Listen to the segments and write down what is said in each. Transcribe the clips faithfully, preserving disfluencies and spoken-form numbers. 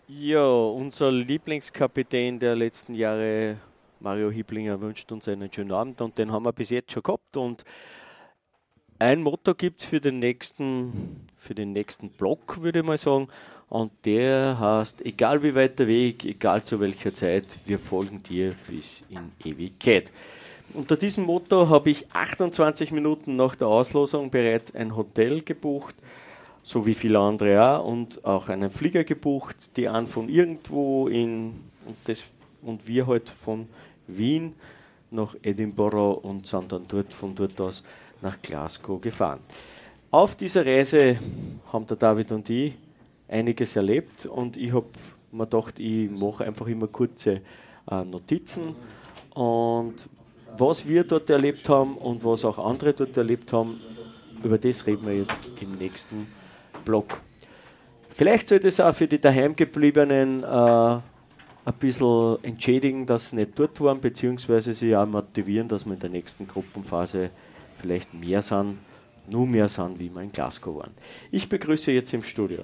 Ja, unser Lieblingskapitän der letzten Jahre, Mario Hiblinger, wünscht uns einen schönen Abend und den haben wir bis jetzt schon gehabt. Und ein Motto gibt es für den nächsten, für den nächsten Block, würde ich mal sagen. Und der heißt, egal wie weit der Weg, egal zu welcher Zeit, wir folgen dir bis in Ewigkeit. Unter diesem Motto habe ich achtundzwanzig Minuten nach der Auslosung bereits ein Hotel gebucht, so wie viele andere auch, und auch einen Flieger gebucht, die einen von irgendwo in, und, das, und wir halt von Wien nach Edinburgh und sind dann dort von dort aus nach Glasgow gefahren. Auf dieser Reise haben der David und ich einiges erlebt und ich habe mir gedacht, ich mache einfach immer kurze äh, Notizen und was wir dort erlebt haben und was auch andere dort erlebt haben, über das reden wir jetzt im nächsten Block. Vielleicht sollte es auch für die Daheimgebliebenen äh, ein bisschen entschädigen, dass sie nicht dort waren, beziehungsweise sie auch motivieren, dass wir in der nächsten Gruppenphase vielleicht mehr sind, nur mehr sind, wie wir in Glasgow waren. Ich begrüße jetzt im Studio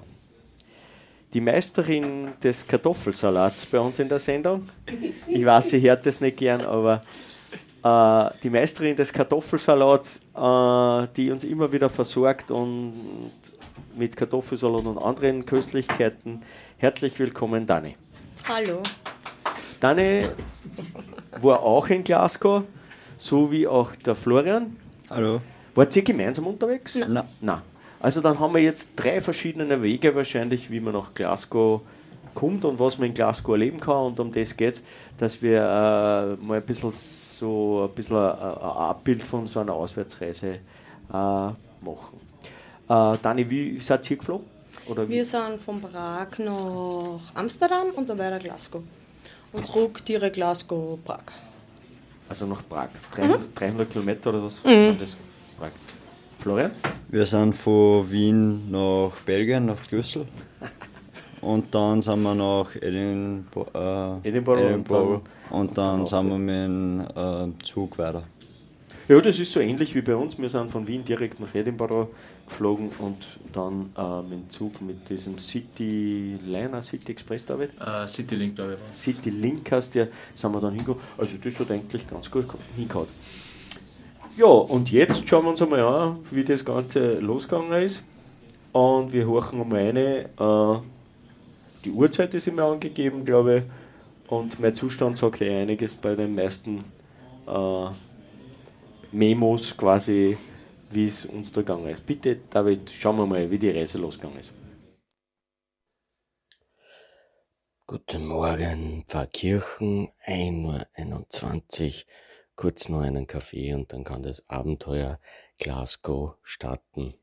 die Meisterin des Kartoffelsalats bei uns in der Sendung. Ich weiß, sie hört das nicht gern, aber äh, die Meisterin des Kartoffelsalats, äh, die uns immer wieder versorgt und mit Kartoffelsalat und anderen Köstlichkeiten. Herzlich willkommen, Dani. Hallo. Dani war auch in Glasgow, so wie auch der Florian. Hallo. Wart ihr gemeinsam unterwegs? Nein. Nein. Also dann haben wir jetzt drei verschiedene Wege wahrscheinlich, wie man nach Glasgow kommt und was man in Glasgow erleben kann, und um das geht es, dass wir äh, mal ein bisschen so ein bisschen ein, ein Abbild von so einer Auswärtsreise äh, machen. Äh, Dani, wie seid ihr geflogen? Oder wie? Wir sind von Prag nach Amsterdam und dann weiter Glasgow. Und zurück direkt Glasgow-Prag. Also nach Prag. dreihundert, dreihundert Kilometer oder was? Mhm. Sind das? Prag. Florian? Wir sind von Wien nach Belgien, nach Düsseldorf. Und dann sind wir nach Edinburgh, äh, Edinburgh, Edinburgh und dann, und dann und sind wir mit dem äh, Zug weiter. Ja, das ist so ähnlich wie bei uns. Wir sind von Wien direkt nach Edinburgh geflogen und dann äh, mit dem Zug mit diesem City Liner, City Express, David? Uh, City Link, glaube ich. War's. City Link heißt der, sind wir dann hingegangen. Also das hat eigentlich ganz gut hingehauen. Ja, und jetzt schauen wir uns einmal an, wie das Ganze losgegangen ist. Und wir horchen einmal eine. Äh, die Uhrzeit ist immer angegeben, glaube ich. Und mein Zustand sagt eh einiges bei den meisten äh, Memos quasi, wie es uns da gegangen ist. Bitte, David, schauen wir mal, wie die Reise losgegangen ist. Guten Morgen, Pfarrkirchen, ein Uhr einundzwanzig, kurz noch einen Kaffee und dann kann das Abenteuer Glasgow starten.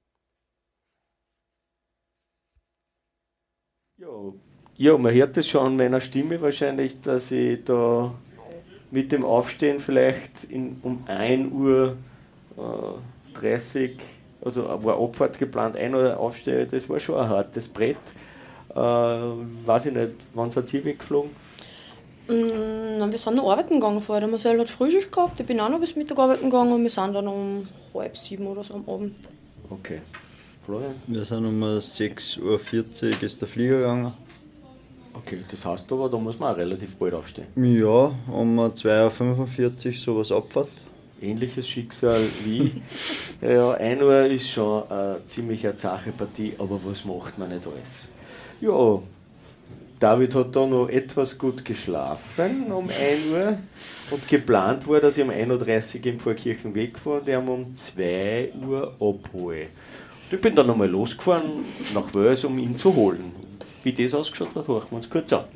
Ja, ja, man hört es schon an meiner Stimme wahrscheinlich, dass ich da mit dem Aufstehen vielleicht in, um ein Uhr dreißig, also war Abfahrt geplant, ein Uhr aufstehe, das war schon ein hartes Brett. Äh, weiß ich nicht, wann seid ihr weggeflogen? Mm, wir sind noch arbeiten gegangen vorher. Der Marcel hat Frühschicht gehabt, ich bin auch noch bis Mittag arbeiten gegangen und wir sind dann um halb sieben oder so am Abend. Okay. Florian? Wir sind um sechs Uhr vierzig ist der Flieger gegangen. Okay, das heißt aber, da muss man auch relativ bald aufstehen. Ja, um zwei Uhr fünfundvierzig sowas Abfahrt. Ähnliches Schicksal wie. Ja, ein Uhr ist schon eine ziemlich eine zache Partie, aber was macht man nicht alles? Ja, David hat da noch etwas gut geschlafen um ein Uhr und geplant war, dass ich um ein Uhr dreißig in Pfarrkirchen wegfahre und ich um zwei Uhr abhole. Und ich bin dann nochmal losgefahren nach Wales, um ihn zu holen. Wie das ausgeschaut hat, hören wir uns kurz an.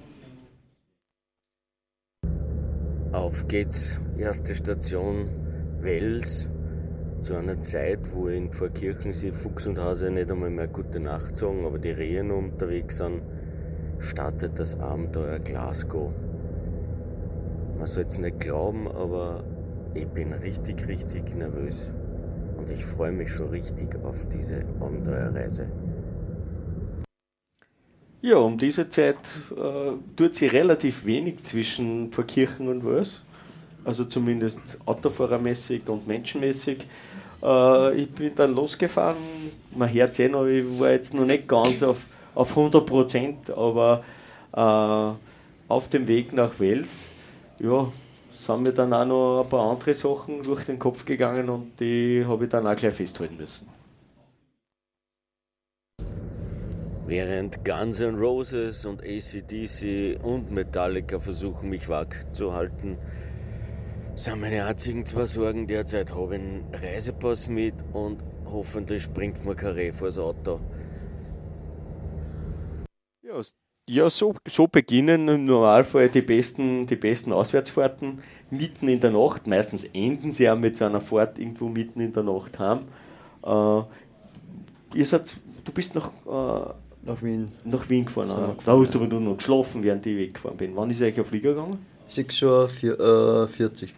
Auf geht's, erste Station Wels, zu einer Zeit, wo in Pfarrkirchen sie Fuchs und Hase nicht einmal mehr gute Nacht sagen, aber die Rehe noch unterwegs sind, startet das Abenteuer Glasgow. Man soll es nicht glauben, aber ich bin richtig, richtig nervös und ich freue mich schon richtig auf diese Abenteuerreise. Ja, um diese Zeit äh, tut sie relativ wenig zwischen Pfarrkirchen und Wels. Also zumindest autofahrermäßig und menschenmäßig. Äh, ich bin dann losgefahren. Man hört es eh noch, ich war jetzt noch nicht ganz auf, auf hundert Prozent, aber Äh, auf dem Weg nach Wels, ja, sind mir dann auch noch ein paar andere Sachen durch den Kopf gegangen und die habe ich dann auch gleich festhalten müssen. Während Guns N' Roses und A C D C und Metallica versuchen, mich wach zu halten, sind meine einzigen zwei Sorgen derzeit, habe ich einen Reisepass mit und hoffentlich springt mir kein Reh vors Auto. Ja, ja so, so beginnen im Normalfall die besten, die besten Auswärtsfahrten mitten in der Nacht. Meistens enden sie auch mit so einer Fahrt irgendwo mitten in der Nacht heim. Äh, ihr seid, du bist nach, äh, Nach Wien. nach Wien gefahren. So, Äh, gefahren, da hast du ja. aber noch geschlafen, während ich weggefahren bin. Wann ist euch ein Flieger gegangen? sechs Uhr vierzig.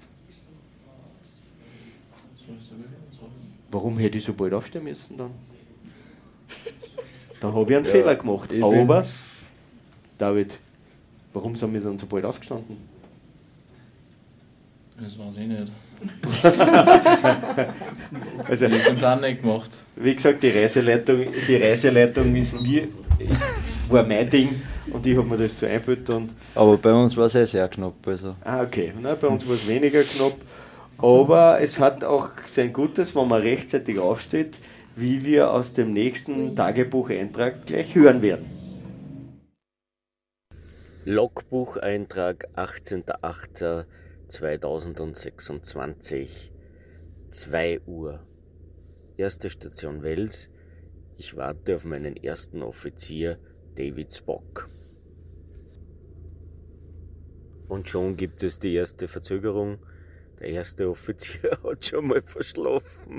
Warum hätte ich so bald aufstehen müssen dann? Dann habe ich einen Ja, Fehler gemacht. ich Aber, bin- David, warum sind wir dann so bald aufgestanden? Das weiß ich nicht. Also, Ich habe den Plan nicht gemacht. wie gesagt, die Reiseleitung, die Reiseleitung ist mir, ist, war mein Ding und ich habe mir das so eingebildet und Aber bei uns war es eh sehr knapp. Also. ah, okay, na, bei uns war es weniger knapp, aber es hat auch sein Gutes, wenn man rechtzeitig aufsteht, wie wir aus dem nächsten Tagebucheintrag gleich hören werden. Logbucheintrag achtzehnter achter zweitausendsechsundzwanzig, zwei Uhr. Erste Station Wels. Ich warte auf meinen ersten Offizier, David Spock. Und schon gibt es die erste Verzögerung. Der erste Offizier hat schon mal verschlafen.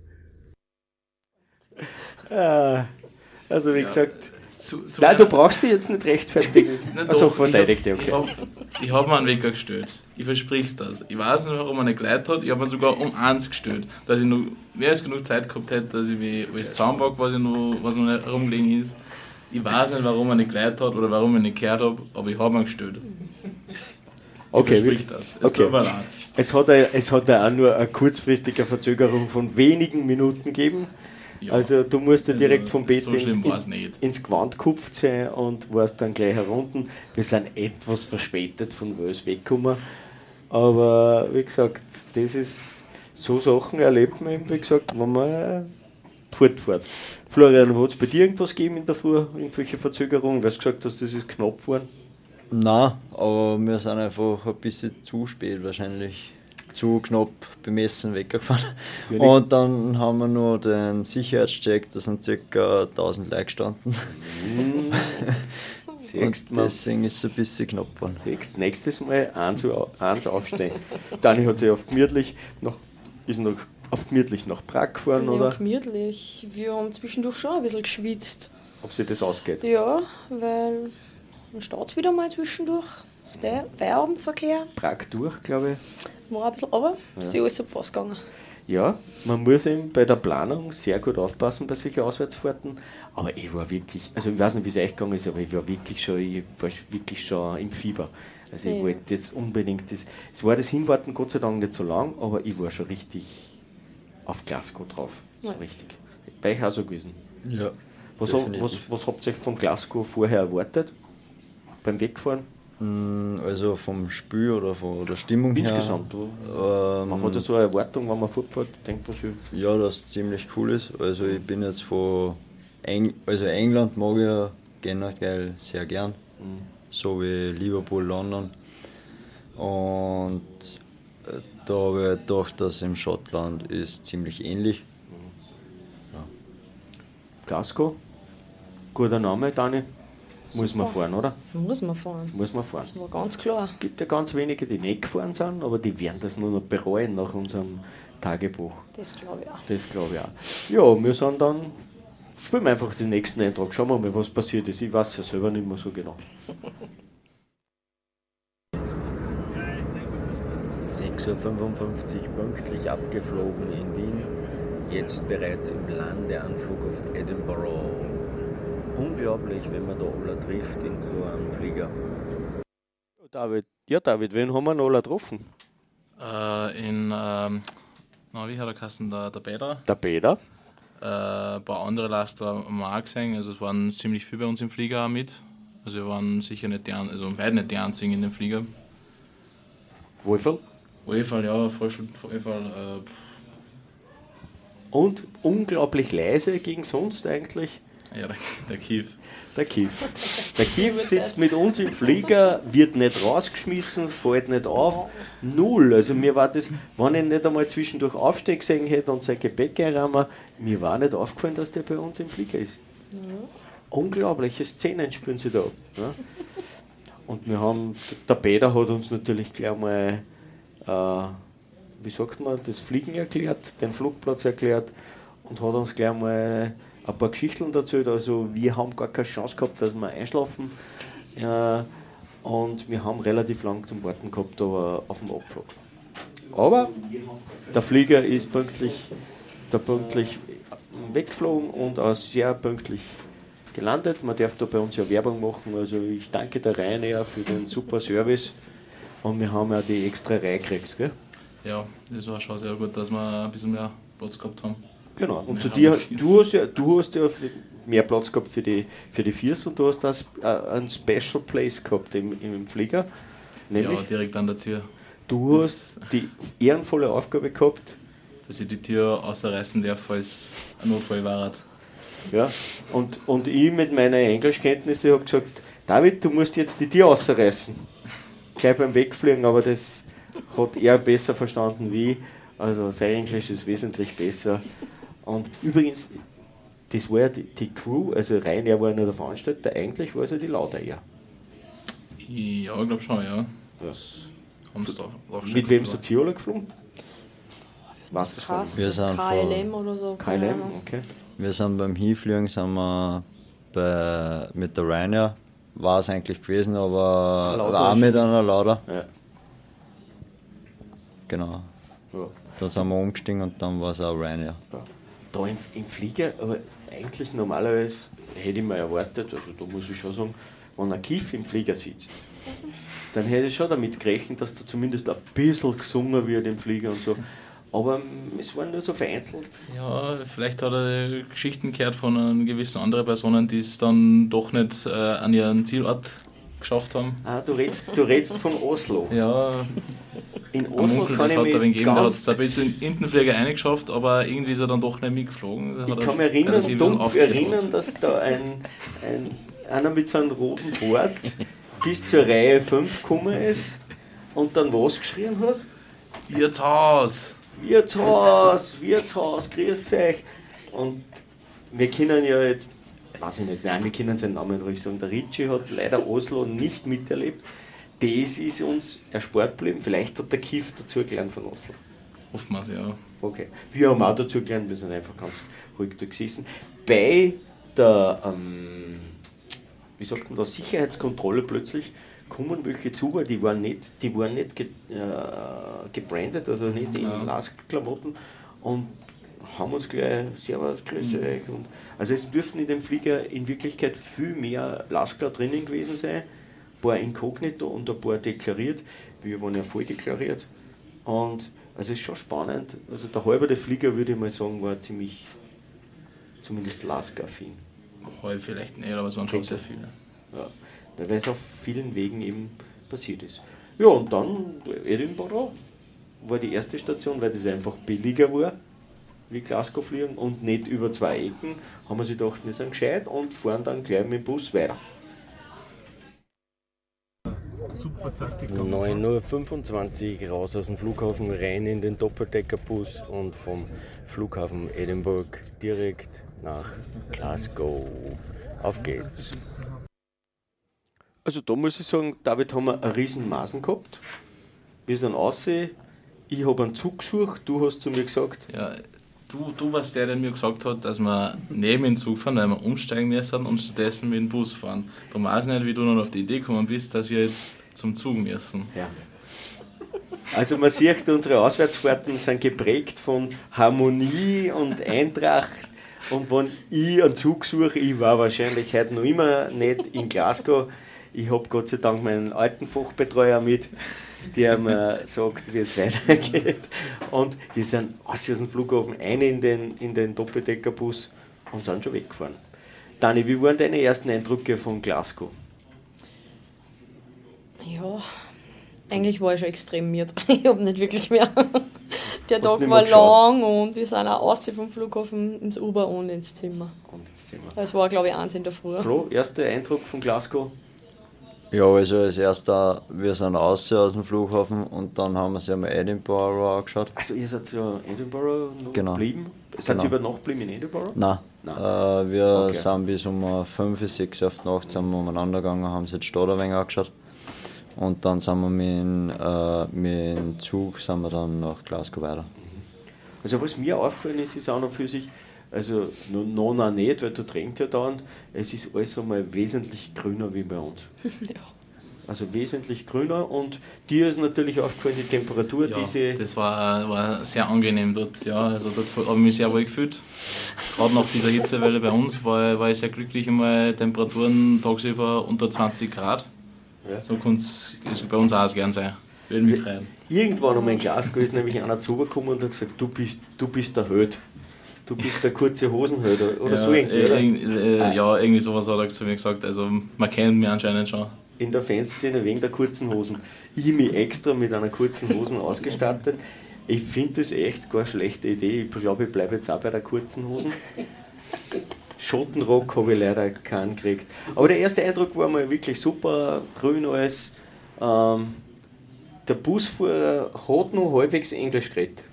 Ah, also wie gesagt, Zu, zu nein, du meiner- brauchst dich jetzt nicht rechtfertigen. Nein, Also doch, verteidigt dich, ich okay. hab- Ich habe mir einen Wecker gestellt. Ich versprich's das. Ich weiß nicht, warum er nicht geleitet hat. Ich habe mir sogar um eins gestellt. Dass ich noch mehr als genug Zeit gehabt hätte, dass ich mir alles zusammenpacke, was, ich noch, was noch nicht rumgelegen ist. Ich weiß nicht, warum er nicht geleitet hat oder warum ich nicht gehört habe, aber ich habe ihn gestellt. Ich Okay, versprich das. Es okay. tut mir leid. Es hat, ja- es hat ja auch nur eine kurzfristige Verzögerung von wenigen Minuten gegeben. Ja. Also du musst ja Also, direkt vom Bett so in, schlimm in, war's nicht. ins Gewand gekupft sein und warst dann gleich herunten. Wir sind etwas verspätet von Wels weggekommen. Aber wie gesagt, das ist so Sachen erlebt man eben, wie gesagt, wenn man fortfährt. Florian, hat es bei dir irgendwas gegeben in der Früh? Irgendwelche Verzögerungen? Weil du gesagt hast, das ist knapp geworden. Nein, aber wir sind einfach ein bisschen zu spät wahrscheinlich. Zu knapp bemessen weggefahren. Ja, nicht- Und dann haben wir nur den Sicherheitscheck, da sind ca. tausend Leute gestanden. Siehst Und man. deswegen ist es ein bisschen knapp geworden. Siehst, nächstes Mal eins, au- eins aufstehen. Dani hat sich auf gemütlich noch, ist noch auf gemütlich nach Prag gefahren, Ja, oder? gemütlich. Wir haben zwischendurch schon ein bisschen geschwitzt. Ob sich das ausgeht. Ja, weil dann steht es wieder mal zwischendurch. Das ist der Feierabendverkehr. Prag durch, glaube ich. War ein bisschen, aber es ist ja alles super ausgegangen. Ja, man muss eben bei der Planung sehr gut aufpassen bei solchen Auswärtsfahrten. Aber ich war wirklich, also ich weiß nicht, wie es euch gegangen ist, aber ich war wirklich schon, ich war wirklich schon im Fieber. Also ich Ja. wollte jetzt unbedingt das. Es war das Hinwarten Gott sei Dank nicht so lang, aber ich war schon richtig auf Glasgow drauf. So Ja. richtig. Bei euch auch so gewesen. Ja. Was, hab, definitiv. was, was habt ihr euch von Glasgow vorher erwartet? Beim Wegfahren? Mm, Also vom Spiel oder von der Stimmung Insgesamt. her. Ähm, Man hat ja so eine Erwartung, wenn man fortfährt, denkt man sich, Ja, dass es ziemlich cool ist. Also ich bin jetzt von Eng also England mag ich ja generell sehr gern. So wie Liverpool, London. Und äh, da habe ich gedacht, dass im Schottland ist ziemlich ähnlich. Glasgow, guter Name, Dani. Muss man Super. fahren, oder? Muss man fahren. Muss man fahren. Das war ganz klar. Es gibt ja ganz wenige, die nicht gefahren sind, aber die werden das nur noch bereuen nach unserem Tagebuch. Das glaube ich auch. Das glaube ich auch. Ja, wir sind dann, spielen wir einfach den nächsten Eintrag. Schauen wir mal, was passiert ist. Ich weiß ja selber nicht mehr so genau. sechs Uhr fünfundfünfzig pünktlich abgeflogen in Wien. Jetzt bereits im Landeanflug auf Edinburgh. Unglaublich, wenn man da alle trifft in so einem Flieger. Ja, David, ja, David, wen haben wir noch alle getroffen? Äh, in, ähm, na, wie hat er geheißen, der, der Peter. Der Peter. Äh, ein paar andere Lastler haben wir auch gesehen. Also es waren ziemlich viele bei uns im Flieger auch mit. Also wir waren sicher nicht die, ein- also weit nicht die einzigen in dem Flieger. Wohlfall. Wohlfall, ja, Vollschul- Wohlfall, äh, Und unglaublich leise gegen sonst eigentlich. ja, der, der Kief. Der Kief. Der Kief sitzt mit uns im Flieger, wird nicht rausgeschmissen, fällt nicht auf. Null. Also mir war das, wenn ich nicht einmal zwischendurch aufstehen gesehen hätte und sein Gepäck einrahmen, mir war nicht aufgefallen, dass der bei uns im Flieger ist. Ja. Unglaubliche Szenen spüren sie da. Ja. Und wir haben, der Peter hat uns natürlich gleich mal, äh, wie sagt man, das Fliegen erklärt, den Flugplatz erklärt und hat uns gleich mal ein paar Geschichten erzählt. Also wir haben gar keine Chance gehabt, dass wir einschlafen. Äh, und wir haben relativ lang zum Warten gehabt, aber auf dem Abflug. Aber der Flieger ist pünktlich, da pünktlich weggeflogen und auch sehr pünktlich gelandet. Man darf da bei uns ja Werbung machen. Also ich danke der Ryanair für den super Service. Und wir haben ja die extra Reihe gekriegt, gell? Ja, das war schon sehr gut, dass wir ein bisschen mehr Platz gehabt haben. Genau. Und Wir zu haben dir, Viers. du hast ja, du hast ja mehr Platz gehabt für die, für die Viers und du hast das, äh, einen Special Place gehabt im, im Flieger. Nämlich, Ja, direkt an der Tür. du hast die ehrenvolle Aufgabe gehabt, Dass ich die Tür ausreißen darf, falls ein Notfall war. ja, und, und ich mit meinen Englischkenntnissen habe gesagt, David, du musst jetzt die Tür ausreißen. Gleich beim Wegfliegen, aber das hat er besser verstanden wie ich. Also sein Englisch ist wesentlich besser. Und übrigens, das war ja die, die Crew, also Ryanair war ja nur der Veranstalter, eigentlich war es ja die Laudair. Ja, ich glaube schon, ja. Das haben sie da drauf Mit wem seid ihr alle geflogen? Was das war? Krass, Wir sind K L M oder so. K L keine M, Ahnung. okay. Wir sind beim Hinfliegen sind wir bei, mit der Ryanair, war es eigentlich gewesen, aber Lauda auch ist mit schon- einer Lauda. Ja. Genau. Ja. Da sind wir umgestiegen und dann war es auch Ryanair. Ja. Da im, im Flieger, aber eigentlich normalerweise hätte ich mir erwartet, also da muss ich schon sagen, wenn ein Kiff im Flieger sitzt, dann hätte ich schon damit gerechnet, dass da zumindest ein bisschen gesungen wird im Flieger und so. Aber mm, es waren nur so vereinzelt. Ja, vielleicht hat er Geschichten gehört von einer gewissen anderen Personen, die es dann doch nicht äh, an ihren Zielort geschafft haben. Ah, du redest, du redest von Oslo. Ja, In ein Oslo Onkel, kann das ich hat er wen mich gegeben, der hat ganz es ein bisschen in den Flieger reingeschafft, aber irgendwie ist er dann doch nicht mitgeflogen. Da hat Ich er- kann mich hat er erinnern, sich ein bisschen dumpf aufgeregt. erinnern, dass da ein, ein, einer mit so einem roten Bart bis zur Reihe fünf gekommen ist und dann was geschrien hat? Wirtshaus! Wirtshaus, Wirtshaus, grüß euch. Und wir können ja jetzt, weiß ich nicht, nein, wir können seinen Namen ruhig sagen, der Ritchie hat leider Oslo nicht miterlebt. Das ist uns erspart geblieben. Vielleicht hat der Kiff dazu gelernt von Oslo. Oftmals, ja. Okay. Wir haben auch dazu gelernt, wir sind einfach ganz ruhig da gesessen. Bei der, ähm, wie sagt man da, Sicherheitskontrolle plötzlich kommen welche zu, weil die waren nicht, die waren nicht ge, äh, gebrandet, also nicht in Ja. Lastklamotten und haben uns gleich Servus, grüß euch. Und, also es dürften in dem Flieger in Wirklichkeit viel mehr Lastklar drinnen gewesen sein, ein paar inkognito und ein paar deklariert. Wir waren ja voll deklariert. Und also es ist schon spannend. Also der halbe der Flieger, würde ich mal sagen, war ziemlich, zumindest Lasker-affin. Heute vielleicht nicht, aber es waren schon sehr viele. Ja, weil es auf vielen Wegen eben passiert ist. Ja, und dann Edinburgh war die erste Station, weil das einfach billiger war, wie Glasgow fliegen und nicht über zwei Ecken, haben wir sich gedacht, wir sind gescheit und fahren dann gleich mit dem Bus weiter. neun Uhr fünfundzwanzig raus aus dem Flughafen, rein in den Doppeldeckerbus und vom Flughafen Edinburgh direkt nach Glasgow. Auf geht's. Also da muss ich sagen, David, haben wir einen riesen Maßen gehabt. Wir sind aussehen, ich habe einen Zug gesucht, du hast zu mir gesagt, Ja, du, du warst der, der mir gesagt hat, dass wir neben den Zug fahren, weil wir umsteigen müssen und stattdessen mit dem Bus fahren. Darum weiß ich nicht, wie du noch auf die Idee gekommen bist, dass wir jetzt zum Zug müssen. ja. Also man sieht, unsere Auswärtsfahrten sind geprägt von Harmonie und Eintracht. Und wenn ich einen Zug suche, ich war wahrscheinlich heute noch immer nicht in Glasgow. Ich habe Gott sei Dank meinen alten Fachbetreuer mit, der mir sagt, wie es weitergeht. Und wir sind aus dem Flughafen rein in den, in den Doppeldeckerbus und sind schon weggefahren. Dani, wie waren deine ersten Eindrücke von Glasgow? Ja, eigentlich war ich schon extrem müde. Ich habe nicht wirklich mehr. Der Hast Tag nicht war mehr geschaut? lang und wir sind auch raus vom Flughafen ins Uber und ins Zimmer. Und ins Zimmer. Es war, glaube ich, eins in der Früh. Flo, erster Eindruck von Glasgow? Ja, also als erster, wir sind raus aus dem Flughafen und dann haben wir uns einmal Edinburgh angeschaut. Also ihr seid ja in Edinburgh noch Genau. geblieben? Seid Genau. ihr über Nacht geblieben in Edinburgh? Nein, Nein. Äh, wir Okay. sind bis um fünf, sechs auf die Nacht sind wir umeinander gegangen, haben sich die Stadt ein wenig angeschaut. Und dann sind wir mit, dem, äh, mit dem Zug sind wir dann nach Glasgow weiter. Also was mir aufgefallen ist, ist auch noch für sich, also noch, noch, noch nicht, weil du tränkst ja dauernd, es ist alles einmal wesentlich grüner wie bei uns. Ja. Also wesentlich grüner und dir ist natürlich aufgefallen, die Temperatur, Ja, diese... das war, war sehr angenehm dort. Ja, also dort habe ich mich sehr wohl gefühlt. Gerade nach dieser Hitzewelle bei uns war, war ich sehr glücklich, einmal Temperaturen tagsüber unter zwanzig Grad. Ja. So kann es bei uns auch gern sein. Würde mich freuen. Irgendwann um ein Glasgow ist nämlich einer zugekommen und hat gesagt, du bist, du bist der Held. Du bist der kurze Hosenheld oder Ja, so irgendwie, äh, oder? irg- äh, ja, irgendwie sowas hat er zu mir gesagt. Also man kennt mich anscheinend schon. In der Fanszene wegen der kurzen Hosen. Ich mich extra mit einer kurzen Hosen ausgestattet. Ich finde das echt keine schlechte Idee. Ich glaube, ich bleibe jetzt auch bei der kurzen Hosen. Schottenrock habe ich leider keinen gekriegt. Aber der erste Eindruck war mal wirklich super, grün alles. Ähm, der Busfahrer hat noch halbwegs Englisch geredet.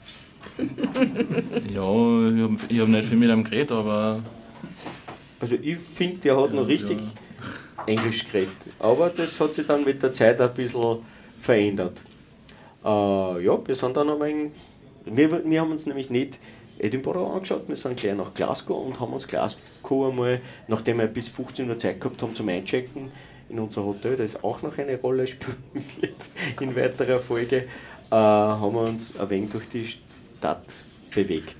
Ja, ich habe ich hab nicht viel mit ihm geredet, aber Also ich finde, der hat noch richtig Englisch geredet. Aber das hat sich dann mit der Zeit ein bisschen verändert. Äh, ja, wir sind dann ein wenig, wir, wir haben uns nämlich nicht Edinburgh angeschaut, wir sind gleich nach Glasgow und haben uns Glasgow einmal, nachdem wir bis fünfzehn Uhr Zeit gehabt haben zum Einchecken in unser Hotel, das auch noch eine Rolle spielen wird in weiterer Folge, äh, haben wir uns ein wenig durch die Stadt bewegt.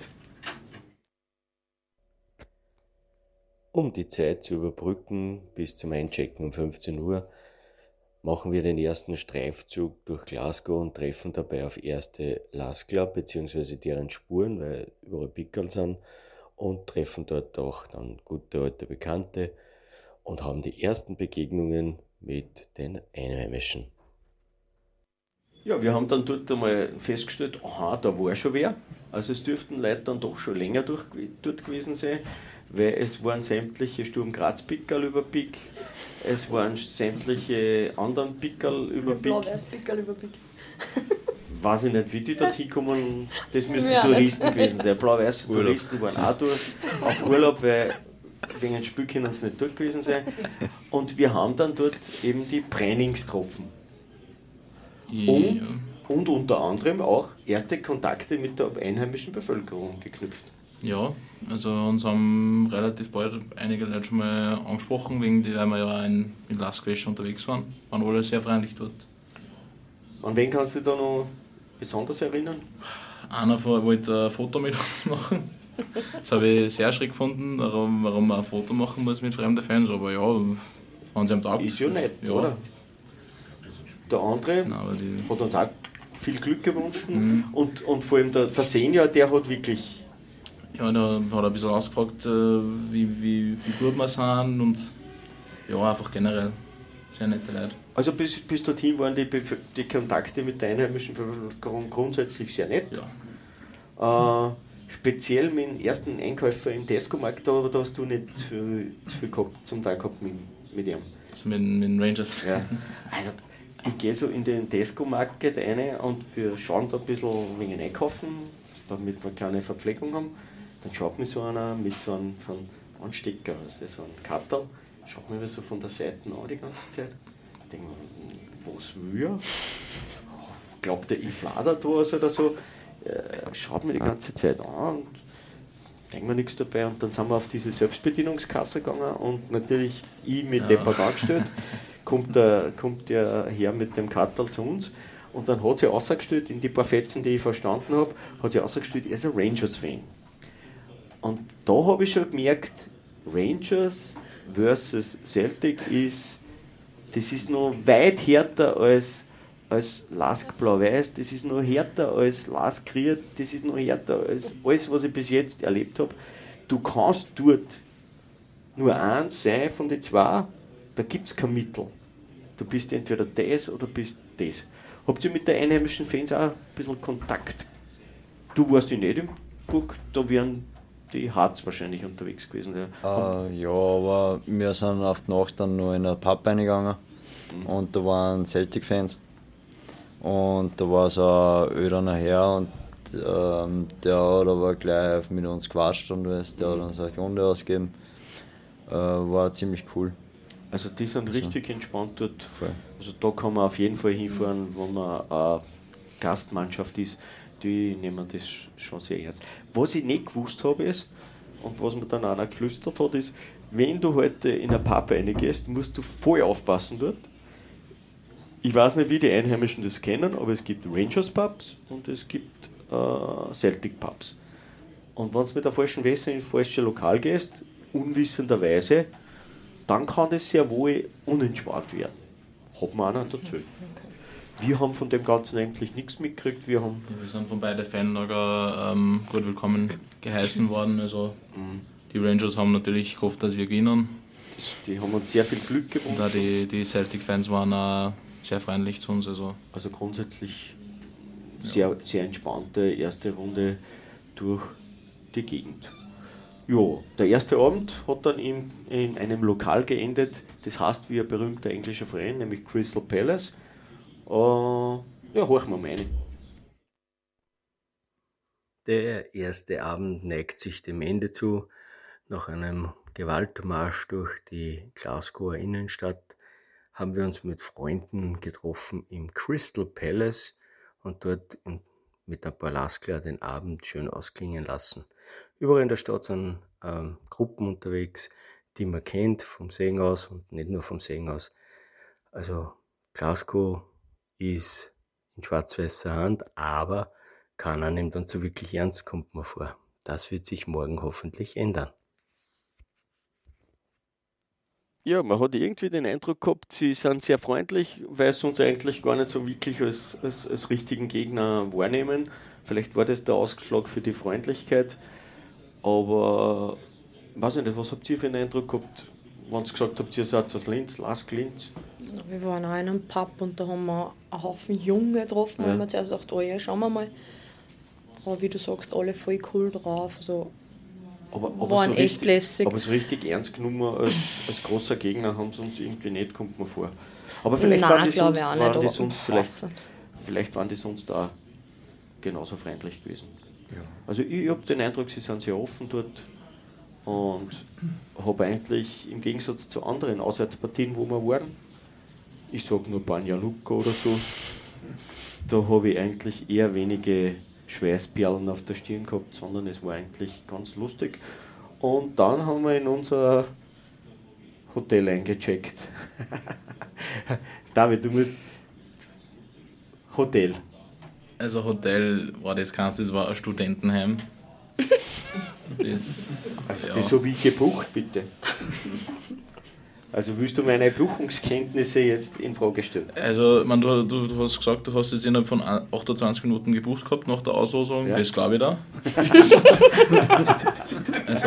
Um die Zeit zu überbrücken bis zum Einchecken um fünfzehn Uhr machen wir den ersten Streifzug durch Glasgow und treffen dabei auf erste Lascla bzw. deren Spuren, weil überall Pickerl sind, und treffen dort auch dann gute alte Bekannte und haben die ersten Begegnungen mit den Einheimischen. Ja, wir haben dann dort einmal festgestellt, aha, da war schon wer. Also es dürften Leute dann doch schon länger durch, dort gewesen sein, weil es waren sämtliche Sturm Graz Pickerl überpickt, es waren sämtliche anderen Pickerl überpickt. Blau-Weiß-Pickerl überpickt. Weiß ich nicht, wie die dort hinkommen, das müssen Ja, Touristen gewesen sein. Blau-Weiße Touristen waren auch durch, auf Urlaub, weil wegen dem Spiel können sie nicht dort gewesen sein. Und wir haben dann dort eben die Brennings getroffen. Und, ja. und unter anderem auch erste Kontakte mit der einheimischen Bevölkerung geknüpft. Ja, also uns haben relativ bald einige Leute schon mal angesprochen, wegen die, weil wir ja in, in Glasgow unterwegs waren. Waren alle sehr freundlich dort. An wen kannst du dich da noch besonders erinnern? Einer von- wollte ein Foto mit uns machen. Das habe ich sehr schräg gefunden, warum, warum man ein Foto machen muss mit fremden Fans. Aber ja, wenn sie am Tag. Ist ja nett, ja. oder? Der andere Nein, aber die, hat uns auch viel Glück gewünscht. Mhm. Und, und vor allem der, der Senior, der hat wirklich... ja, da hat er ein bisschen ausgefragt, äh, wie, wie, wie gut wir sind und ja, einfach generell sehr nette Leute. Also bis, bis dorthin waren die, Bef- die Kontakte mit der einheimischen Bevölkerung grundsätzlich sehr nett. Ja. Äh, speziell mit dem ersten Einkäufer im Tesco-Markt, da, da hast du nicht viel, zu viel gehabt, zum Teil gehabt mit, mit ihm. Also mit, mit den Rangers. Ja. Also ich gehe so in den Tesco-Markt rein und wir schauen da ein bisschen wegen einkaufen, damit wir eine kleine Verpflegung haben. Dann schaut mir so einer mit so einem, so einem Anstecker, also so einem Kattel, schaut mir so von der Seite an die ganze Zeit. Ich denke mir, was will er? Glaubt der, ich flader da was oder so? Äh, schaut mir die ganze Zeit an und denkt mir nichts dabei. Und dann sind wir auf diese Selbstbedienungskasse gegangen und natürlich ich mit Ja. Deppert angestellt. Kommt der, kommt der Herr mit dem Kattel zu uns und dann hat sie ausgestellt, in die paar Fetzen, die ich verstanden habe, hat sie ausgestellt, er ist ein Rangers-Fan. Und da habe ich schon gemerkt, Rangers versus Celtic ist, das ist noch weit härter als, als Lask Blau-Weiß, das ist noch härter als Lask Kriert, das ist noch härter als alles, was ich bis jetzt erlebt habe. Du kannst dort nur eins sein von den zwei, da gibt es kein Mittel. du bist entweder das oder bist das. Habt ihr mit den einheimischen Fans auch ein bisschen Kontakt? Du warst in Edinburgh, da wären die Harz wahrscheinlich unterwegs gewesen. Ja, äh, ja, aber wir sind auf die Nacht dann noch in einen Pub reingegangen mhm. und da waren Celtic-Fans. Und da war so ein öderner Herr und ähm, der hat aber gleich mit uns gequatscht und weißt, der hat uns eine Runde ausgegeben. Äh, war ziemlich cool. Also die sind also, richtig entspannt dort. Voll. Also da kann man auf jeden Fall hinfahren, wenn man eine Gastmannschaft ist. Die nehmen das schon sehr ernst. Was ich nicht gewusst habe ist, und was mir dann einer geflüstert hat, ist, wenn du heute in eine Pub reingehst, musst du voll aufpassen dort. Ich weiß nicht, wie die Einheimischen das kennen, aber es gibt Rangers Pubs und es gibt äh, Celtic Pubs. Und wenn du mit der falschen Wässer ins falsche Lokal gehst, unwissenderweise, dann kann das sehr wohl unentspannt werden. Hat mir einer erzählt. Wir haben von dem Ganzen eigentlich nichts mitgekriegt. Wir, haben ja, wir sind von beiden Fanlager ähm, gut willkommen geheißen worden. Also mhm. die Rangers haben natürlich gehofft, dass wir gewinnen. Die haben uns sehr viel Glück gewünscht. Und auch die, die Celtic-Fans waren auch sehr freundlich zu uns. Also, also grundsätzlich sehr, ja. sehr entspannte erste Runde durch die Gegend. Ja, der erste Abend hat dann in, in einem Lokal geendet, das heißt wie ein berühmter englischer Verein, nämlich Crystal Palace. Uh, ja, horchen wir mal rein. Der erste Abend neigt sich dem Ende zu. Nach einem Gewaltmarsch durch die Glasgower Innenstadt haben wir uns mit Freunden getroffen im Crystal Palace und dort mit ein paar Laskler den Abend schön ausklingen lassen. Überall in der Stadt sind ähm, Gruppen unterwegs, die man kennt vom Segen aus und nicht nur vom Segen aus. Also Glasgow ist in schwarz-weißer Hand, aber keiner nimmt dann so wirklich ernst, kommt mir vor. Das wird sich morgen hoffentlich ändern. Ja, man hat irgendwie den Eindruck gehabt, sie sind sehr freundlich, weil sie uns eigentlich gar nicht so wirklich als, als, als richtigen Gegner wahrnehmen. Vielleicht war das der Ausschlag für die Freundlichkeit, aber weiß ich nicht, was habt ihr für einen Eindruck gehabt, wenn ihr gesagt habt, ihr seid aus Linz, Lask Linz? Wir waren auch in einem Pub und da haben wir einen Haufen Junge getroffen, ja. Und wir zuerst gesagt, oh ja, schauen wir mal. Aber wie du sagst, alle voll cool drauf. Also, aber, aber waren so echt richtig, lässig. Aber so richtig ernst genommen als, als großer Gegner haben sie uns irgendwie nicht, kommt mir vor. Aber vielleicht Nein, waren die sonst, waren waren die die sonst vielleicht, vielleicht waren die sonst auch genauso freundlich gewesen. Ja. Also ich habe den Eindruck, sie sind sehr offen dort und habe eigentlich im Gegensatz zu anderen Auswärtspartien, wo wir waren, ich sage nur Banja Luka oder so, da habe ich eigentlich eher wenige Schweißperlen auf der Stirn gehabt, sondern es war eigentlich ganz lustig. Und dann haben wir in unser Hotel eingecheckt. David, du musst... Hotel. Also Hotel war das Ganze, das war ein Studentenheim. Das, also ja. das habe ich gebucht, bitte. Also willst du meine Buchungskenntnisse jetzt in Frage stellen? Also, man, du, du, du hast gesagt, du hast es innerhalb von achtundzwanzig Minuten gebucht gehabt nach der Auslosung. Ja. Das glaube ich da. also,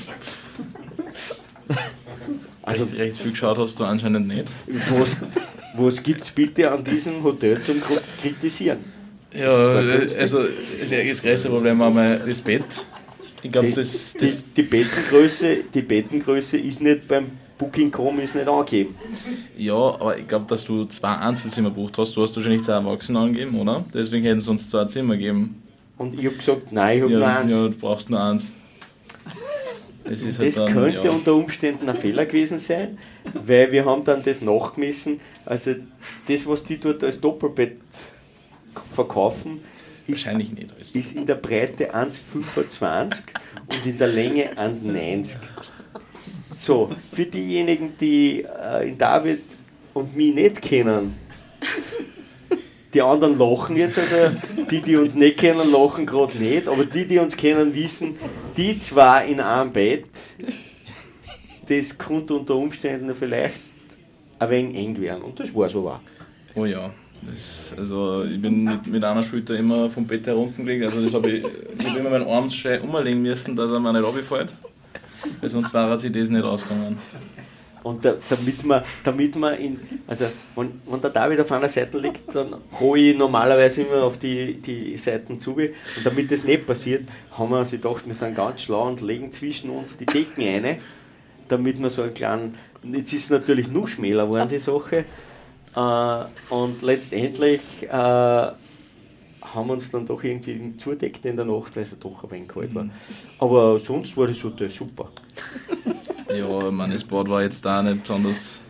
also recht, recht viel geschaut hast du anscheinend nicht. Was, was gibt es bitte an diesem Hotel zum Kritisieren? Ja, also das, das größte Problem war mal das Bett. Ich glaube, das, das, das die, die, Bettengröße, die Bettengröße ist nicht beim Booking Punkt com ist nicht angegeben. Ja, aber ich glaube, dass du zwei Einzelzimmer gebucht hast. Du hast wahrscheinlich zwei Erwachsene angegeben, oder? Deswegen hätten sie uns zwei Zimmer gegeben. Und ich habe gesagt, nein, ich habe ja, nur eins. Ja, du brauchst nur eins. Das, ist das halt dann, könnte ja. unter Umständen ein Fehler gewesen sein, weil wir haben dann das nachgemessen. Also das, was die dort als Doppelbett verkaufen, ist, wahrscheinlich nicht alles. Ist in der Breite eins Komma fünfundzwanzig und in der Länge eins Komma neunzig. So, für diejenigen, die äh, in David und mich nicht kennen, die anderen lachen jetzt, also die, die uns nicht kennen, lachen gerade nicht, aber die, die uns kennen, wissen, die zwei in einem Bett, das könnte unter Umständen vielleicht ein wenig eng werden. Und das war so wahr. Oh ja. Das, also ich bin mit, mit einer Schulter immer vom Bett heruntergelegt, also das habe ich, ich habe immer meinen Arm schön umlegen müssen, dass er mir nicht runterfällt, weil sonst wäre sich das nicht ausgegangen. Und da, damit man, damit man in, also wenn, wenn der David auf einer Seite liegt, dann hole ich normalerweise immer auf die, die Seiten zu. Und damit das nicht passiert, haben wir sich gedacht, wir sind ganz schlau und legen zwischen uns die Decken rein, damit wir so einen kleinen, jetzt ist es natürlich noch schmäler geworden, die Sache. Äh, und letztendlich äh, haben wir uns dann doch irgendwie zudeckt in der Nacht, weil es doch ein wenig kalt war. Aber sonst war das Hotel super. Ja, ich meine, das Bad war jetzt da nicht besonders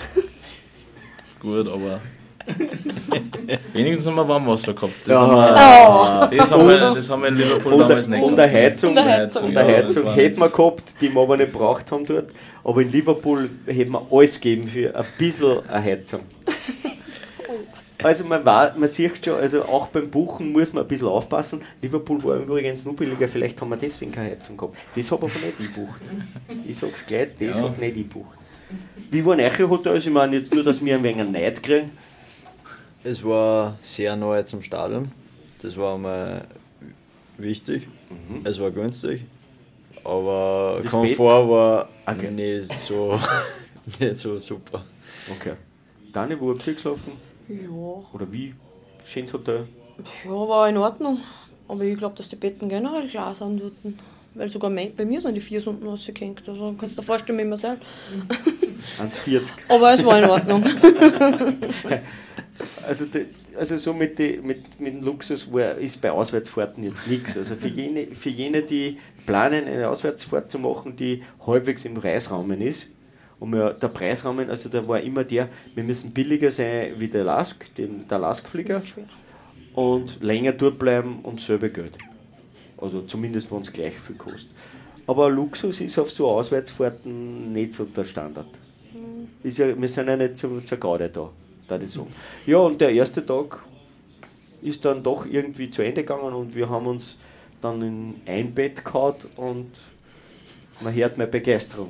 gut, aber wenigstens haben wir Warmwasser gehabt. Das, Ja. haben, wir, das, haben, wir, das haben wir in Liverpool Und, damals nicht und gehabt. eine Heizung, Und eine Heizung. und eine Ja, Heizung das war hätten wir gehabt, die wir aber nicht gebraucht haben dort. Aber in Liverpool hätten wir alles gegeben für ein bisschen eine Heizung. Also man, war, man sieht schon, also auch beim Buchen muss man ein bisschen aufpassen. Liverpool war übrigens noch billiger, vielleicht haben wir deswegen keine Heizung gehabt. Das habe ich aber nicht eingebucht. Ich sage es gleich, das Ja. habe ich nicht eingebucht. Wie waren eure Hotels? Ich meine jetzt nur, dass wir ein wenig Neid kriegen. Es war sehr nahe zum Stadion. Das war mir wichtig. Mhm. Es war günstig. Aber Das Komfort war Okay. nicht, so, nicht so super. Okay. Dani, wo habt ihr geschlafen? Ja, Oder wie? Schönes Hotel? ja, war in Ordnung. Aber ich glaube, dass die Betten generell klar sind dort. Weil sogar mein, bei mir sind die vier Stunden rausgehängt. Also kannst du dir vorstellen, wie man sagt. eins vierzig. Aber es war in Ordnung. Also, die, also so mit, die, mit, mit dem Luxus war, ist bei Auswärtsfahrten jetzt nichts. Also für jene, für jene, die planen, eine Auswärtsfahrt zu machen, die halbwegs im Preisrahmen ist, und wir, der Preisrahmen, also da war immer der, wir müssen billiger sein wie der Lask, den, der Lask-Flieger, Schwer. und länger dort bleiben und selber Geld. Also zumindest, wenn es gleich viel kostet. Aber Luxus ist auf so Auswärtsfahrten nicht so der Standard. Ist ja, wir sind ja nicht so zur Garde da, da ich sagen. Ja, und der erste Tag ist dann doch irgendwie zu Ende gegangen und wir haben uns dann in ein Bett gehauen und man hört meine Begeisterung.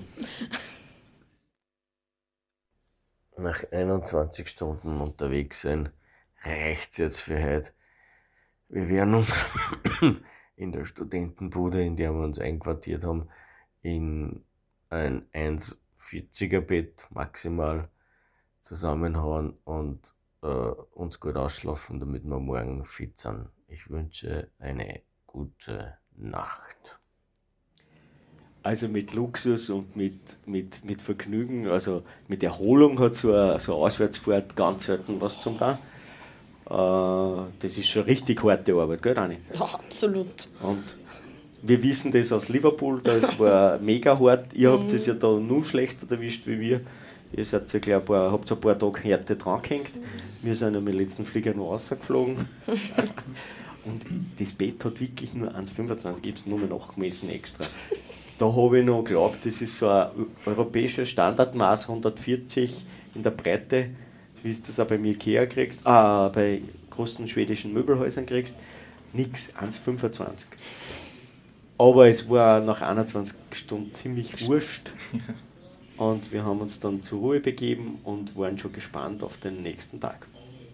Nach einundzwanzig Stunden unterwegs sein, reicht's jetzt für heute. Wir werden uns in der Studentenbude, in der wir uns einquartiert haben, in ein eins vierziger Bett maximal zusammenhauen und äh, uns gut ausschlafen, damit wir morgen fit sind. Ich wünsche eine gute Nacht. Also mit Luxus und mit, mit, mit Vergnügen, also mit Erholung hat so eine, so eine Auswärtsfahrt ganz selten was zum tun. Äh, das ist schon richtig harte Arbeit, gell, Dani? Ja, absolut. Und wir wissen das aus Liverpool, das war mega hart. Ihr habt es ja da nur schlechter erwischt wie wir. Ihr seid ja gleich ein paar, habt ein paar Tage Härte dran gehängt. Wir sind ja mit dem letzten Flieger noch rausgeflogen. Und das Bett hat wirklich nur eins fünfundzwanzig, ich habe es nur mal nachgemessen extra. Da habe ich noch geglaubt, das ist so ein europäisches Standardmaß, hundertvierzig in der Breite, wie du das auch bei Ikea kriegst, ah, bei großen schwedischen Möbelhäusern kriegst. Nix, eins fünfundzwanzig. Aber es war nach einundzwanzig Stunden ziemlich wurscht. Und wir haben uns dann zur Ruhe begeben und waren schon gespannt auf den nächsten Tag.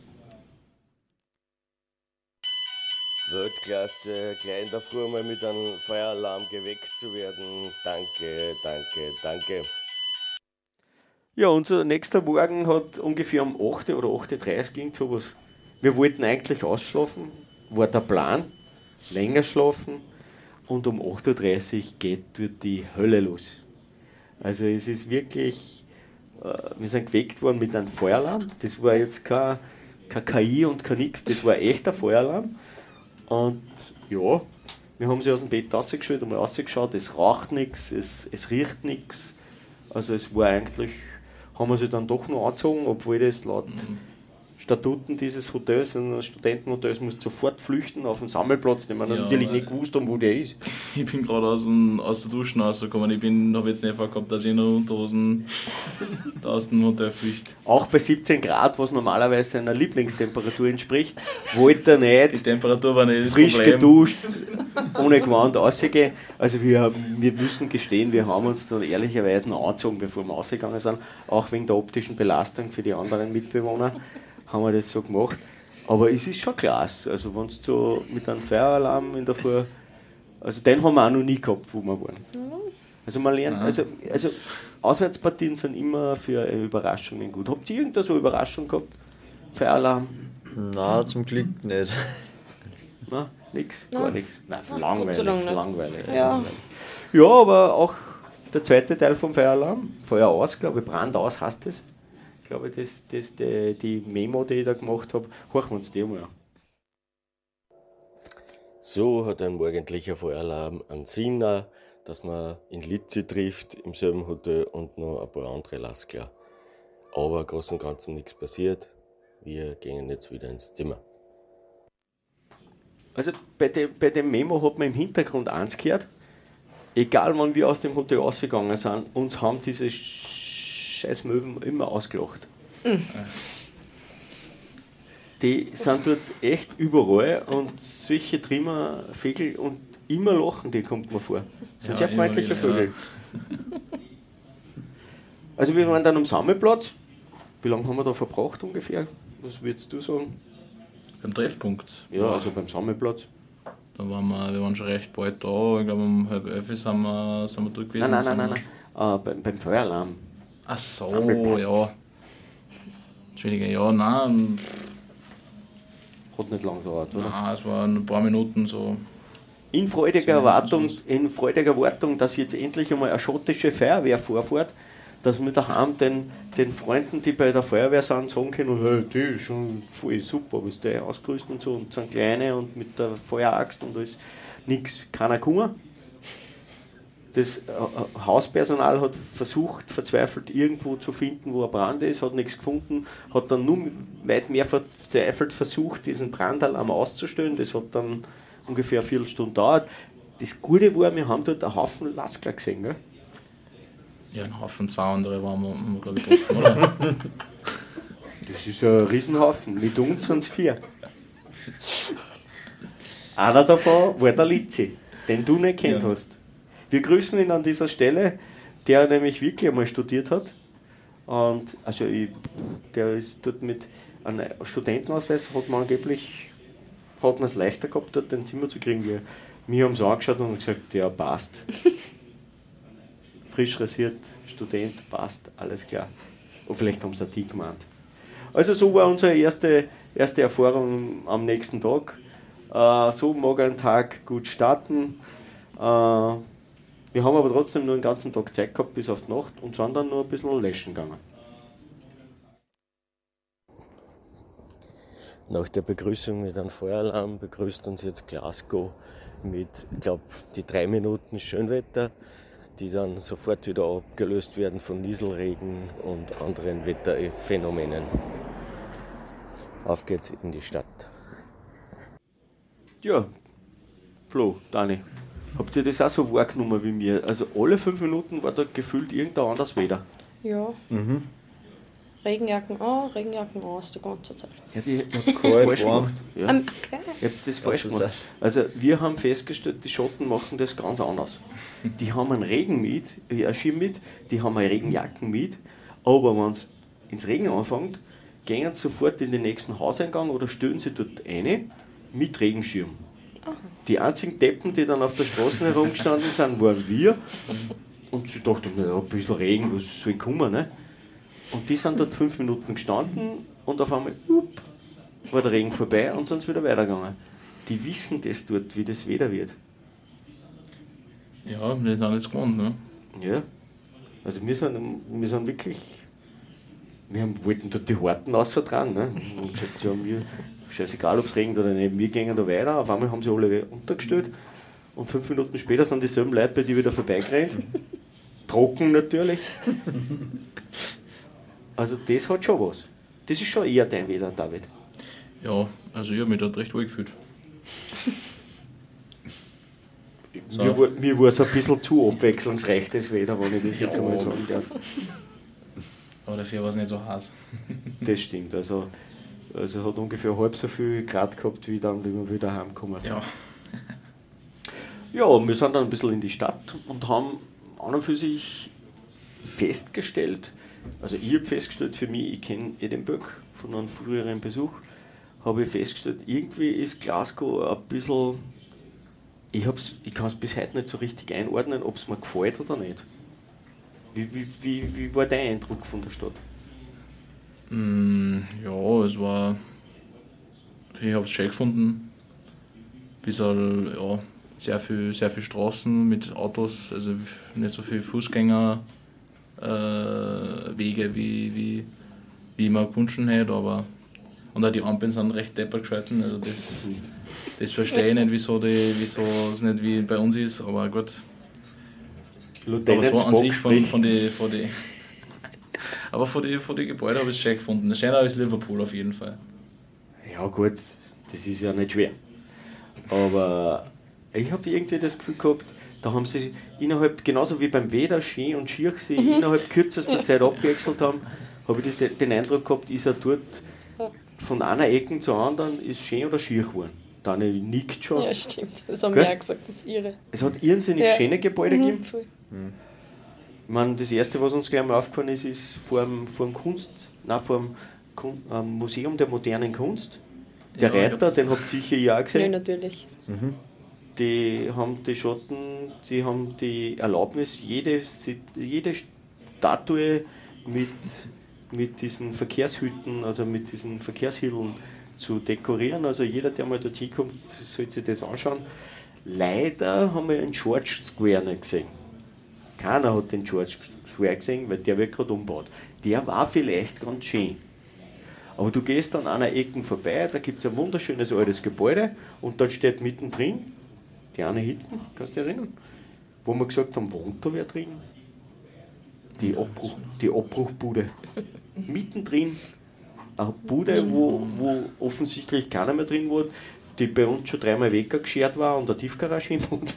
Weltklasse, gleich in der Früh mal mit einem Feueralarm geweckt zu werden. Danke, danke, danke. Ja, unser nächster Morgen hat ungefähr um acht oder acht Uhr dreißig ging sowas. Wir wollten eigentlich ausschlafen, war der Plan, länger schlafen, und um acht Uhr dreißig geht dort die Hölle los. Also es ist wirklich, äh, wir sind geweckt worden mit einem Feueralarm, das war jetzt kein, kein K I und kein nix, das war echt ein Feueralarm. Und ja, wir haben sie aus dem Bett rausgeschaut, einmal rausgeschaut, es raucht nichts, es, es riecht nichts. Also es war eigentlich, haben wir sie dann doch noch angezogen, obwohl das laut mhm. Statuten dieses Hotels, eines Studentenhotels, muss sofort flüchten auf den Sammelplatz, den wir Ja, natürlich nicht gewusst haben, wo der ist. Ich bin gerade aus, aus der Dusche rausgekommen. Ich habe jetzt nicht vorgehabt, dass ich in der Unterhosen da aus dem Hotel flüchte. Auch bei siebzehn Grad, was normalerweise einer Lieblingstemperatur entspricht, wollte er Die nicht Temperatur war nicht das frisch Problem. geduscht, ohne Gewand rausgehen. Also wir, haben, wir müssen gestehen, wir haben uns dann ehrlicherweise noch angezogen, bevor wir rausgegangen sind, auch wegen der optischen Belastung für die anderen Mitbewohner haben wir das so gemacht. Aber es ist schon klasse, also wenn du so mit einem Feueralarm in der Früh, also den haben wir auch noch nie gehabt, wo wir waren. Also man lernt, also, also Auswärtspartien sind immer für Überraschungen gut. Habt ihr irgendeine so Überraschung gehabt? Feueralarm? Nein, zum Glück nicht. Nein, nix, Nein. gar nichts. Nein, Ach, langweilig, Gott sei Dank nicht. langweilig. Ja. langweilig. Ja, aber auch der zweite Teil vom Feueralarm, Feuer aus, glaube ich, Brand aus heißt das. Ich glaube, das, das die, die Memo, die ich da gemacht habe, horchen wir uns die mal an. So hat ein morgendlicher Feueralarm einen Sinn, auch, dass man in Litzi trifft, im selben Hotel und noch ein paar andere Laskler. Aber im Großen und Ganzen nichts passiert. Wir gehen jetzt wieder ins Zimmer. Also bei dem, bei dem Memo hat man im Hintergrund eins gehört, egal wann wir aus dem Hotel rausgegangen sind, uns haben diese scheiß Möwen immer ausgelacht. Mhm. Die sind dort echt überall und solche Trimmervögel und immer lachen, die kommt mir vor. Das sind Ja, sehr freundliche immer wieder, Vögel. Also wir waren dann am Sammelplatz. Wie lange haben wir da verbracht ungefähr? Was würdest du sagen? Beim Treffpunkt. Ja, also beim Sammelplatz. Da waren wir, wir waren schon recht bald da. Ich glaube, um halb elf sind wir, sind wir dort gewesen. Nein, nein, nein, Sind nein, nein. Äh, beim, beim Feueralarm. Ach so, Sammelplatz. ja. Entschuldige, ja, nein. Hat nicht lange gedauert, oder? Nein, es waren ein paar Minuten so. In freudiger Erwartung, in freudiger Erwartung, dass jetzt endlich einmal eine schottische Feuerwehr vorfährt, dass wir daheim den, den Freunden, die bei der Feuerwehr sind, sagen können, hey, die ist schon voll super, was der ausgerüstet und so, und sind kleine und mit der Feueraxt und alles, nichts, keiner gekommen. Das äh, Hauspersonal hat versucht, verzweifelt irgendwo zu finden, wo ein Brand ist, hat nichts gefunden, hat dann nur weit mehr verzweifelt versucht, diesen Brandalarm auszustellen. Das hat dann ungefähr eine Viertelstunde gedauert. Das Gute war, wir haben dort einen Haufen Laskler gesehen, gell? Ja, ein Haufen, zwei andere waren wir, wir glaube ich, getroffen, oder? Das ist ein Riesenhaufen, mit uns sind es vier. Einer davon war der Litzi, den du nicht kennt Ja. hast. Wir grüßen ihn an dieser Stelle, der nämlich wirklich einmal studiert hat. Und also ich, der ist dort mit einem Studentenausweis, hat man angeblich hat man es leichter gehabt, dort ein Zimmer zu kriegen. Wir, wir haben es angeschaut und haben gesagt, der passt. Frisch rasiert, Student, passt, alles klar. Und vielleicht haben sie auch die gemeint. Also so war unsere erste, erste Erfahrung am nächsten Tag. Äh, so mag ein Tag gut starten. Äh, wir haben aber trotzdem nur den ganzen Tag Zeit gehabt bis auf die Nacht und sind dann noch ein bisschen löschen gegangen. Nach der Begrüßung mit einem Feueralarm begrüßt uns jetzt Glasgow mit, ich glaube, die drei Minuten Schönwetter, die dann sofort wieder abgelöst werden von Nieselregen und anderen Wetterphänomenen. Auf geht's in die Stadt. Ja, Flo, Dani, habt ihr das auch so wahrgenommen wie mir? Also alle fünf Minuten war da gefühlt irgendein anderes Wetter. Ja. Mhm. Regenjacken an, Regenjacken aus, die ganze Zeit. Ja, die, ihr habt das Kalt, falsch warm. gemacht. Ja. Ähm, okay. Ihr habt das falsch schon gemacht. Also wir haben festgestellt, die Schotten machen das ganz anders. Die haben einen Regen mit, äh, einen Schirm mit, die haben eine Regenjacken mit, aber wenn es ins Regen anfängt, gehen sie sofort in den nächsten Hauseingang oder stellen sie dort rein mit Regenschirm. Die einzigen Deppen, die dann auf der Straße herumgestanden sind, waren wir. Und sie dachten, naja, ein bisschen Regen, was soll kommen, ne? Und die sind dort fünf Minuten gestanden und auf einmal up, war der Regen vorbei und sind wieder weitergegangen. Die wissen das dort, wie das Wetter wird. Ja, wir sind alles gewohnt, ne? Ja. Also wir sind, wir sind wirklich, wir haben, wollten dort die Horten außer dran, ne? Und gesagt, ja, wir, scheißegal ob es regnet oder nicht, wir gehen da weiter. Auf einmal haben sie alle untergestellt und fünf Minuten später sind dieselben Leute bei dir wieder vorbeigerannt. Trocken natürlich. Also das hat schon was. Das ist schon eher dein Wetter, David. Ja, also ich habe mich dort recht wohl gefühlt. So. Mir, war, mir war es ein bisschen zu abwechslungsreich, das Wetter, wenn ich das jetzt Ja. einmal sagen darf. Aber dafür war es nicht so heiß. Das stimmt. Also, also hat ungefähr halb so viel Grad gehabt, wie dann, wie wir wieder heimgekommen sind. Ja. Ja, wir sind dann ein bisschen in die Stadt und haben an und für sich festgestellt, also ich habe festgestellt für mich, ich kenne Edinburgh von einem früheren Besuch, habe ich festgestellt, irgendwie ist Glasgow ein bisschen, ich, hab's, ich kann es bis heute nicht so richtig einordnen, ob es mir gefällt oder nicht. Wie, wie, wie, wie war dein Eindruck von der Stadt? Mm, ja, es war. Ich habe es schön gefunden. Bisschen, ja, sehr viel, sehr viel Straßen mit Autos, also nicht so viele Fußgängerwege äh, Wege wie, wie, wie ich mir gewünscht hätte, aber. Und auch die Ampeln sind recht deppert geschalten, also das, das verstehe ich nicht, wieso, die, wieso es nicht wie bei uns ist, aber gut. Aber so an sich von, von die, von die aber von den von die Gebäuden habe ich es schön gefunden. Schöner als Liverpool auf jeden Fall. Ja gut, das ist ja nicht schwer. Aber ich habe irgendwie das Gefühl gehabt, da haben sie innerhalb, genauso wie beim Weder, Ski und Schirchsee, mhm. innerhalb kürzester Zeit abgewechselt haben, habe ich das, den Eindruck gehabt, ist er dort von einer Ecke zur anderen ist schön oder schier geworden. Dann nickt schon. Ja, stimmt. Das haben wir auch gesagt, das ist irre. Es hat irrsinnig ja. schöne Gebäude mhm, gegeben. Mhm. Ich meine, das erste, was uns gleich mal aufgefallen ist, ist vor dem, vor dem Kunst, nein, vor dem Kun- ähm, Museum der modernen Kunst. Der ja, Reiter, den habt ihr sicher ja auch gesehen. Ja, natürlich. Mhm. Die haben die Schotten, die haben die Erlaubnis, jede, jede Statue mit, mit diesen Verkehrshüten, also mit diesen Verkehrshillen zu dekorieren. Also jeder, der mal dorthin kommt, sollte sich das anschauen. Leider haben wir den George Square nicht gesehen. Keiner hat den George Square gesehen, weil der wird gerade umgebaut. Der war vielleicht ganz schön. Aber du gehst an einer Ecke vorbei, da gibt es ein wunderschönes altes Gebäude und dann steht mittendrin, die eine hinten, kannst du dich erinnern, wo wir gesagt haben, wohnt da wer drin? Die, Abbruch, die Abbruchbude. Mittendrin eine Bude, wo, wo offensichtlich keiner mehr drin war, die bei uns schon dreimal weggeschert war und eine Tiefgarage im Mund.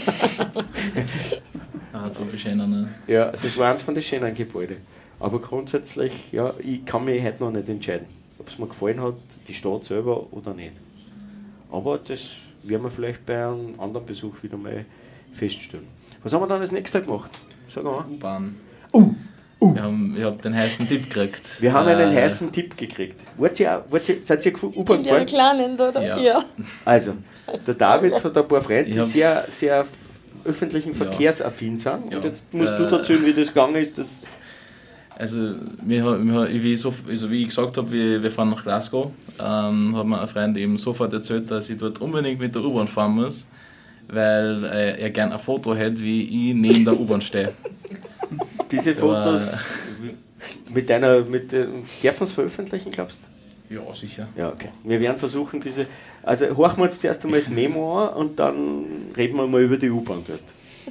Ah, so viel schöner, ne? Ja, das war eins von den schönen Gebäuden. Aber grundsätzlich, ja, ich kann mich heute noch nicht entscheiden, ob es mir gefallen hat, die Stadt selber oder nicht. Aber das werden wir vielleicht bei einem anderen Besuch wieder mal feststellen. Was haben wir dann als nächstes gemacht? Sag mal. U-Bahn. Uh, uh. Wir haben, ich habe den heißen Tipp gekriegt. Wir haben einen äh, heißen Tipp gekriegt. Wart ihr, wart ihr, seid ihr U-Bahn in der Kleinen, oder? Ja. ja. Also, der David hat ein paar Freunde, die hab, sehr, sehr öffentlichen Verkehrsaffin sind. Ja. Und jetzt musst äh, du erzählen, wie das gegangen ist. Das Also, wir, wir, wie, so, also wie ich gesagt habe, wir, wir fahren nach Glasgow, ähm, hat mir ein Freund eben sofort erzählt, dass ich dort unbedingt mit der U-Bahn fahren muss, weil äh, er gerne ein Foto hätte, wie ich neben der U-Bahn stehe. Diese Fotos mit deiner, mit, äh, darf man es veröffentlichen, glaubst du? Ja, sicher. Ja, okay. Wir werden versuchen, diese, also horchen wir uns zuerst einmal das Memo an und dann reden wir mal über die U-Bahn dort.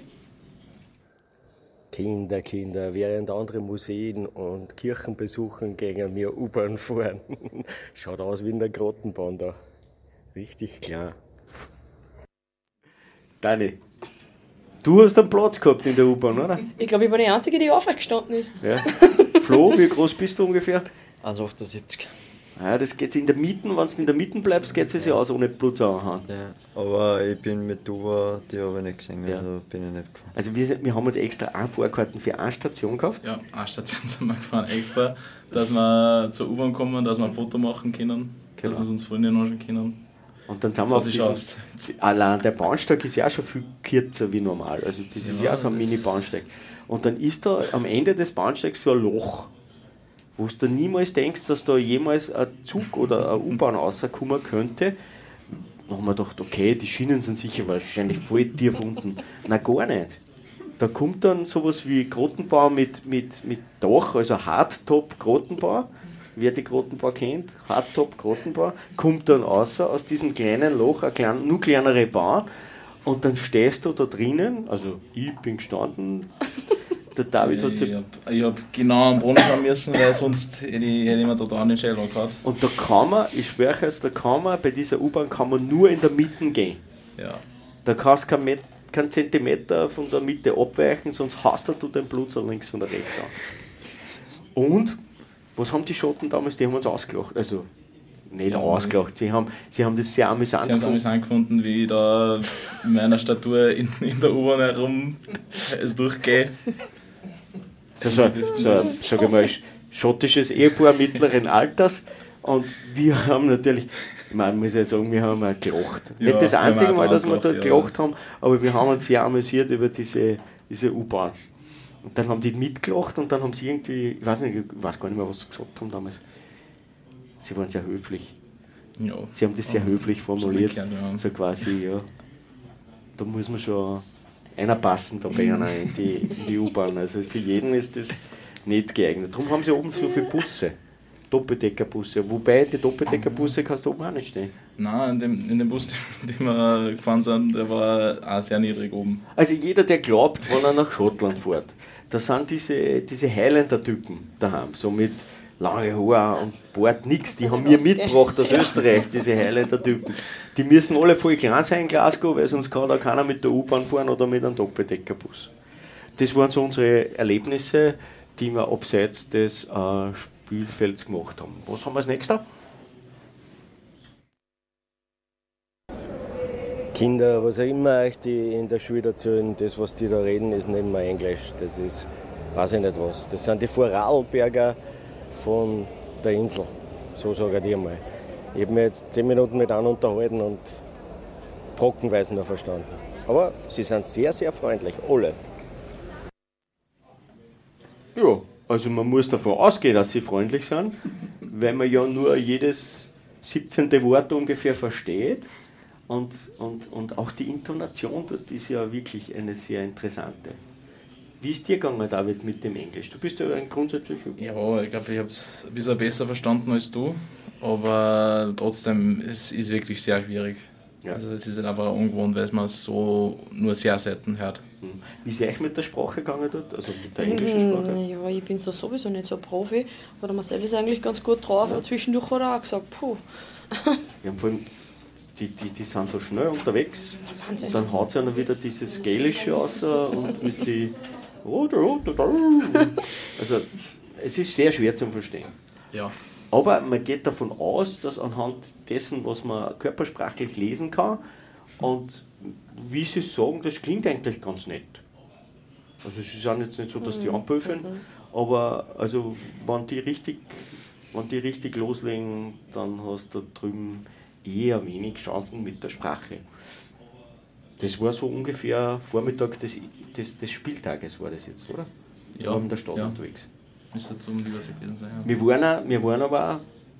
Kinder, Kinder, während andere Museen und Kirchen besuchen, gehen wir U-Bahn fahren. Schaut aus wie in der Grottenbahn da. Richtig klar. Dani, du hast einen Platz gehabt in der U-Bahn, oder? Ich glaube, ich war die Einzige, die aufgestanden ist. Ja. Flo, wie groß bist du ungefähr? eins Komma achtundsiebzig. Ja, das geht in der Mitte, wenn du in der Mitte bleibst, geht es ja aus ohne Blut anhauen. Ja, aber ich bin mit Uber, die habe ich nicht gesehen, Ja. also bin ich nicht gefahren. Also wir, wir haben uns extra eine Fahrkarten für eine Station gekauft. Ja, eine Station sind wir gefahren extra, dass wir zur U-Bahn kommen, dass wir ein Foto machen können, Genau. dass wir uns Freunde anschauen können. Und dann sind wir So auf sieht's diesen, aus. allein der Bahnsteig ist ja auch schon viel kürzer wie normal. Also das ist Ja, ja so ein das- Mini-Bahnsteig. Und dann ist da am Ende des Bahnsteigs so ein Loch, wo du niemals denkst, dass da jemals ein Zug oder eine U-Bahn rauskommen könnte. Da haben wir gedacht, okay, die Schienen sind sicher wahrscheinlich voll tief unten. Nein, gar nicht. Da kommt dann sowas wie Grottenbau mit, mit, mit Dach, also Hardtop-Grottenbau. Wer die Grottenbau kennt, Hardtop-Grottenbau, kommt dann raus aus diesem kleinen Loch, eine kleine, nur kleinere Bahn. Und dann stehst du da drinnen, also ich bin gestanden, der David hat Ich, sich. ich habe hab genau am Brunnen schauen müssen, weil sonst hätte ich, hätte ich mir total den Schädel gehabt. Und da kann man, ich schwöre es, da kann man, bei dieser U-Bahn kann man nur in der Mitte gehen. Ja. Da kannst du keinen Met- keinen Zentimeter von der Mitte abweichen, sonst hast du den Blutzer links und rechts an. Und, was haben die Schotten damals? Die haben uns ausgelacht. Also, nicht Ja, ausgelacht, sie haben, sie haben das sehr amüsant Sie haben es gefunden. amüsant gefunden, wie ich da in meiner Statur in, in der U-Bahn herum es durchgehe. So, so, so ein, sag ich mal, schottisches Ehepaar mittleren Alters. Und wir haben natürlich, ich meine, muss ich sagen, wir haben auch gelacht. Ja, Nicht das wir haben einzige auch Mal, dass wir gelacht, dort ja. gelacht haben, aber wir haben uns sehr amüsiert über diese, diese U-Bahn. Und dann haben die mitgelacht und dann haben sie irgendwie, ich weiß nicht, ich weiß gar nicht mehr, was sie gesagt haben damals. Sie waren sehr höflich. Ja. Sie haben das sehr Ja. höflich formuliert. So, ja. So quasi, ja, da muss man schon einer passen da bei einer in die, in die U-Bahn. Also für jeden ist das nicht geeignet. Darum haben sie oben so viele Busse, Doppeldeckerbusse. Wobei die Doppeldeckerbusse kannst du oben auch nicht stehen. Nein, in dem, in dem Bus, in dem wir gefahren sind, der war auch sehr niedrig oben. Also jeder, der glaubt, wenn er nach Schottland fährt, da sind diese, diese Highlander-Typen daheim, so mit lange Haare und Bart, nix. Die haben mir mitgebracht aus Österreich, diese Highlander-Typen. Die müssen alle voll klein sein in Glasgow, weil sonst kann da keiner mit der U-Bahn fahren oder mit einem Doppeldeckerbus. Das waren so unsere Erlebnisse, die wir abseits des äh, Spielfelds gemacht haben. Was haben wir als nächstes? Kinder, was auch immer euch die in der Schule erzählen, das, was die da reden, ist nicht mehr Englisch. Das ist, weiß ich nicht was. Das sind die Vorarlberger von der Insel. So sage ich dir mal. Ich habe mich jetzt zehn Minuten mit einem unterhalten und trockenweise noch verstanden. Aber sie sind sehr, sehr freundlich, alle. Ja, also man muss davon ausgehen, dass sie freundlich sind, weil man ja nur jedes siebzehnte Wort ungefähr versteht. Und, und, und auch die Intonation dort ist ja wirklich eine sehr interessante. Wie ist dir gegangen, David, mit dem Englisch? Du bist ja ein grundsätzlich... Ja, ich glaube, ich habe es ein bisschen besser verstanden als du, aber trotzdem ist es wirklich sehr schwierig. Ja. Also es ist halt einfach ungewohnt, weil man es so nur sehr selten hört. Wie ist es euch mit der Sprache gegangen dort, also mit der englischen Sprache? Ja, ich bin so sowieso nicht so ein Profi, aber der Marcel ist eigentlich ganz gut drauf, aber zwischendurch hat er auch gesagt, puh. Wir haben vor allem, die, die, die sind so schnell unterwegs, Wahnsinn. dann haut sie dann wieder dieses Gälische raus und mit die... Also es ist sehr schwer zu verstehen. Ja. Aber man geht davon aus, dass anhand dessen, was man körpersprachlich lesen kann und wie sie sagen, das klingt eigentlich ganz nett. Also es ist auch jetzt nicht so, dass die anpöfeln, aber also wenn die richtig, wenn die richtig loslegen, dann hast du da drüben eher wenig Chancen mit der Sprache. Das war so ungefähr Vormittag des, des, des Spieltages, war das jetzt, oder? Wir Ja, waren in der Stadt ja. unterwegs. Müsste zum Liebersee gewesen sein. Ja. Wir waren, auch, wir waren aber auch,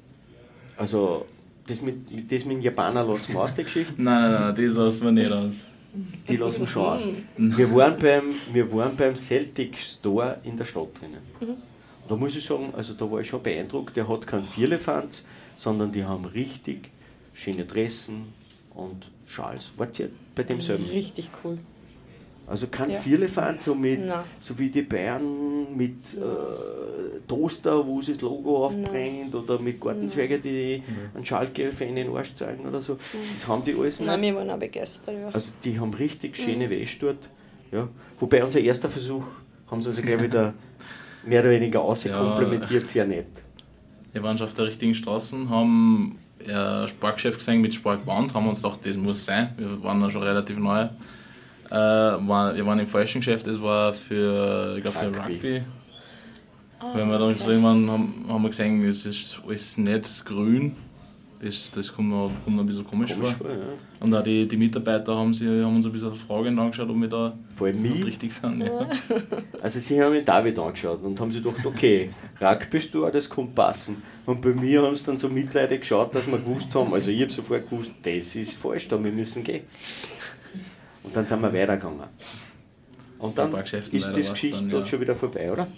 also das mit, mit, das mit dem Japaner lassen wir aus, die Geschichte, Nein, nein, nein, das lassen wir nicht aus. die lassen wir schon aus. Wir waren beim, wir waren beim Celtic Store in der Stadt drinnen. Da muss ich sagen, also da war ich schon beeindruckt, der hat keinen Vierlefanz, sondern die haben richtig schöne Dressen und Schals. Wart ihr bei demselben? Richtig cool. Also kein Ja. Vierlefanz, so, mit, Nein. so wie die Bayern mit äh, Toaster, wo sie das Logo aufbrennt, oder mit Gartenzwerge, die einen Schalke-Fan in den Arsch zeigen oder so. Das haben die alles Nein, nicht. wir waren auch begeistert. Ja. Also die haben richtig schöne Wäsche dort. Ja. Wobei unser erster Versuch haben sie also gleich wieder mehr oder weniger ausgekomplementiert, sehr nett. Wir waren schon auf der richtigen Straße, haben ein Sportgeschäft gesehen mit Sportband, haben uns gedacht, das muss sein. Wir waren da schon relativ neu. Äh, war, wir waren im falschen Geschäft, das war für, ich glaub, für Rugby. Rugby. Wenn wir dann so irgendwann haben, haben wir gesehen, es ist alles nicht grün. Das, das kommt, mir, kommt mir ein bisschen komisch, Komisch vor. vor, ja. Und auch die, die Mitarbeiter haben, sie, haben uns ein bisschen Fragen angeschaut, ob wir da Vor allem mich. richtig sind. Ja. Also sie haben den David angeschaut und haben sich gedacht, okay, Rugby-Store, das kommt passen. Und bei mir haben sie dann so mitleidig geschaut, dass wir gewusst haben, also ich habe sofort gewusst, das ist falsch, da wir müssen gehen. Und dann sind wir weitergegangen. Und dann Ein paar ist Geschäften das leider war's Geschichte dann, dort ja. schon wieder vorbei, oder?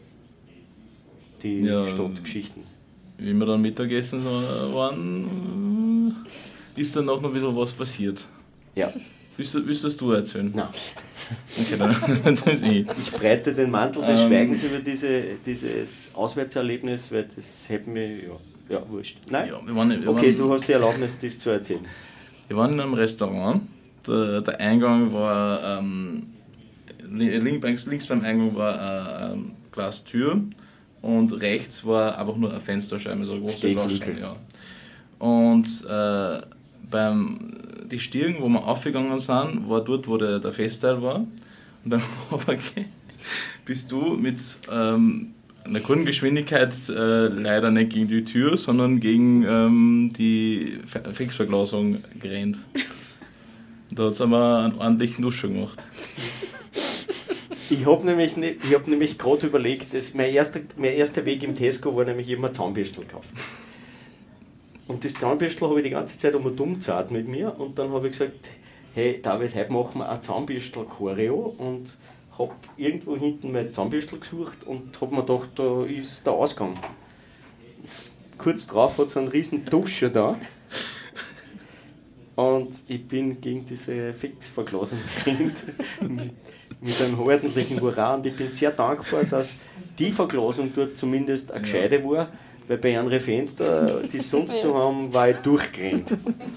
Die Ja, Stadtgeschichten. Wie wir dann Mittagessen waren, ist dann auch noch ein bisschen was passiert. Ja, Willst du, willst das du erzählen? nein. Okay, dann erzähl's ich. Ich breite den Mantel des Ähm. Schweigens über diese, dieses Auswärtserlebnis, weil das hätten wir, ja, ja wurscht. Nein? Ja, wir waren, wir Okay, waren, du hast die Erlaubnis, das zu erzählen. Wir waren in einem Restaurant. Der, der Eingang war, ähm, links, links beim Eingang war eine ähm, Glastür und rechts war einfach nur eine Fensterscheibe, so eine große Stehflügel. Glasscheibe. Ja. Und äh, beim die Stirn, wo wir aufgegangen sind, war dort, wo der, der Festteil war. Und beim Overgehen bist du mit ähm, einer guten Geschwindigkeit äh, leider nicht gegen die Tür, sondern gegen ähm, die Fe- Fixverglasung gerannt. Da hat es aber einen ordentlichen Dusch gemacht. Ich habe nämlich, hab nämlich gerade überlegt, dass mein, erster, mein erster Weg im Tesco war nämlich immer Zahnbürstel kaufen. Und das Zahnbürstel habe ich die ganze Zeit um dumm gezahlt mit mir und dann habe ich gesagt, hey David, heute machen wir ein Zahnbürstel-Choreo und habe irgendwo hinten mein Zahnbürstel gesucht und habe mir gedacht, da ist der Ausgang. Kurz drauf hat es einen riesen Duscher da und ich bin gegen diese Fixverglasung gerannt mit, mit einem ordentlichen Hurra und ich bin sehr dankbar, dass die Verglasung dort zumindest eine gescheite war, weil bei anderen Fenster, die sonst zu haben, war ich durchgerannt.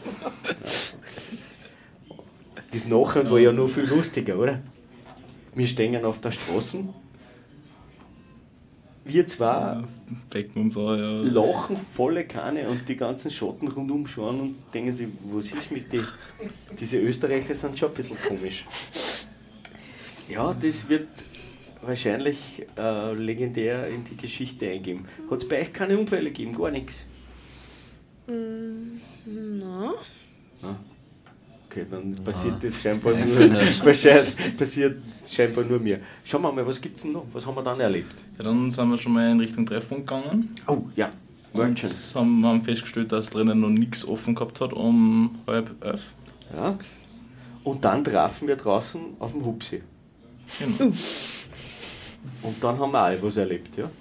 Das Nachher war ja noch viel lustiger, oder? Wir stehen auf der Straße, wir zwei Becken und so, ja. lachen volle Kanne und die ganzen Schotten rundum schauen und denken sich, was ist mit denen? Diese Österreicher sind schon ein bisschen komisch. Ja, das wird wahrscheinlich äh, legendär in die Geschichte eingehen. Hat es bei euch keine Unfälle gegeben? Gar nichts? Mm, nein. Ah. Okay, dann passiert ah. das scheinbar nur, wahrscheinlich passiert scheinbar nur mir. Schauen wir mal, was gibt es denn noch? Was haben wir dann erlebt? Ja, dann sind wir schon mal in Richtung Treffpunkt gegangen. Oh, ja. Und haben, haben festgestellt, dass drinnen noch nichts offen gehabt hat um halb elf. Ja. Und dann trafen wir draußen auf dem Hupsi. Genau. Und dann haben wir auch was erlebt, ja.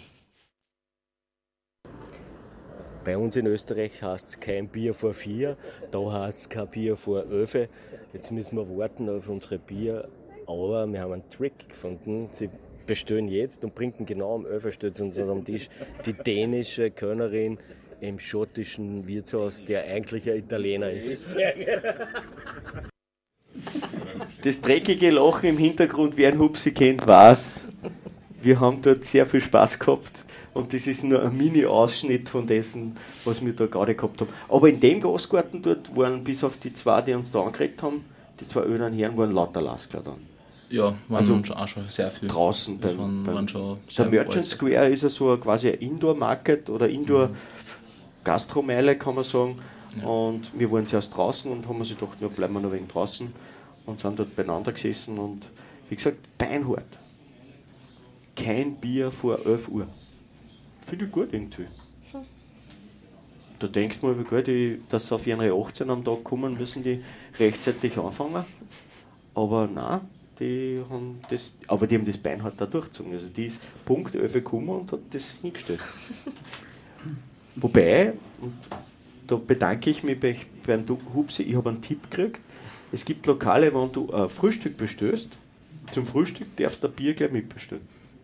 Bei uns in Österreich heißt es kein Bier vor vier, da heißt es kein Bier vor elf. Jetzt müssen wir warten auf unsere Bier, aber wir haben einen Trick gefunden. Sie bestellen jetzt und bringen genau um elf, stellt uns am Tisch die dänische Kellnerin im schottischen Wirtshaus, der eigentlich ein Italiener ist. Das dreckige Lachen im Hintergrund, wer einen Hupsi kennt, weiß, wir haben dort sehr viel Spaß gehabt. Und das ist nur ein Mini-Ausschnitt von dessen, was wir da gerade gehabt haben. Aber in dem Gastgarten dort waren bis auf die zwei, die uns da angeredet haben, die zwei älteren Herren, waren lauter Laskler dann. Ja, waren also schon, auch schon sehr viel. Draußen. Beim, waren, beim, waren schon der Merchant Square ist ja so ein, quasi ein Indoor-Market oder Indoor-Gastromeile, kann man sagen. Ja. Und wir waren zuerst draußen und haben uns gedacht, ja, bleiben wir noch wegen draußen. Und sind dort beieinander gesessen und, wie gesagt, beinhart. Kein Bier vor elf Uhr. Finde ich gut irgendwie. Hm. Da denkt man, wie gut, die, dass sie auf ihre achtzehn am Tag kommen, müssen die rechtzeitig anfangen. Aber nein, die haben das, aber die haben das Bein halt da durchgezogen. Also die ist Punkt elf gekommen und hat das hingestellt. Wobei, und da bedanke ich mich bei, beim Hupsi, ich habe einen Tipp gekriegt. Es gibt Lokale, wenn du ein Frühstück bestellst, zum Frühstück darfst du ein Bier gleich mitbestellen.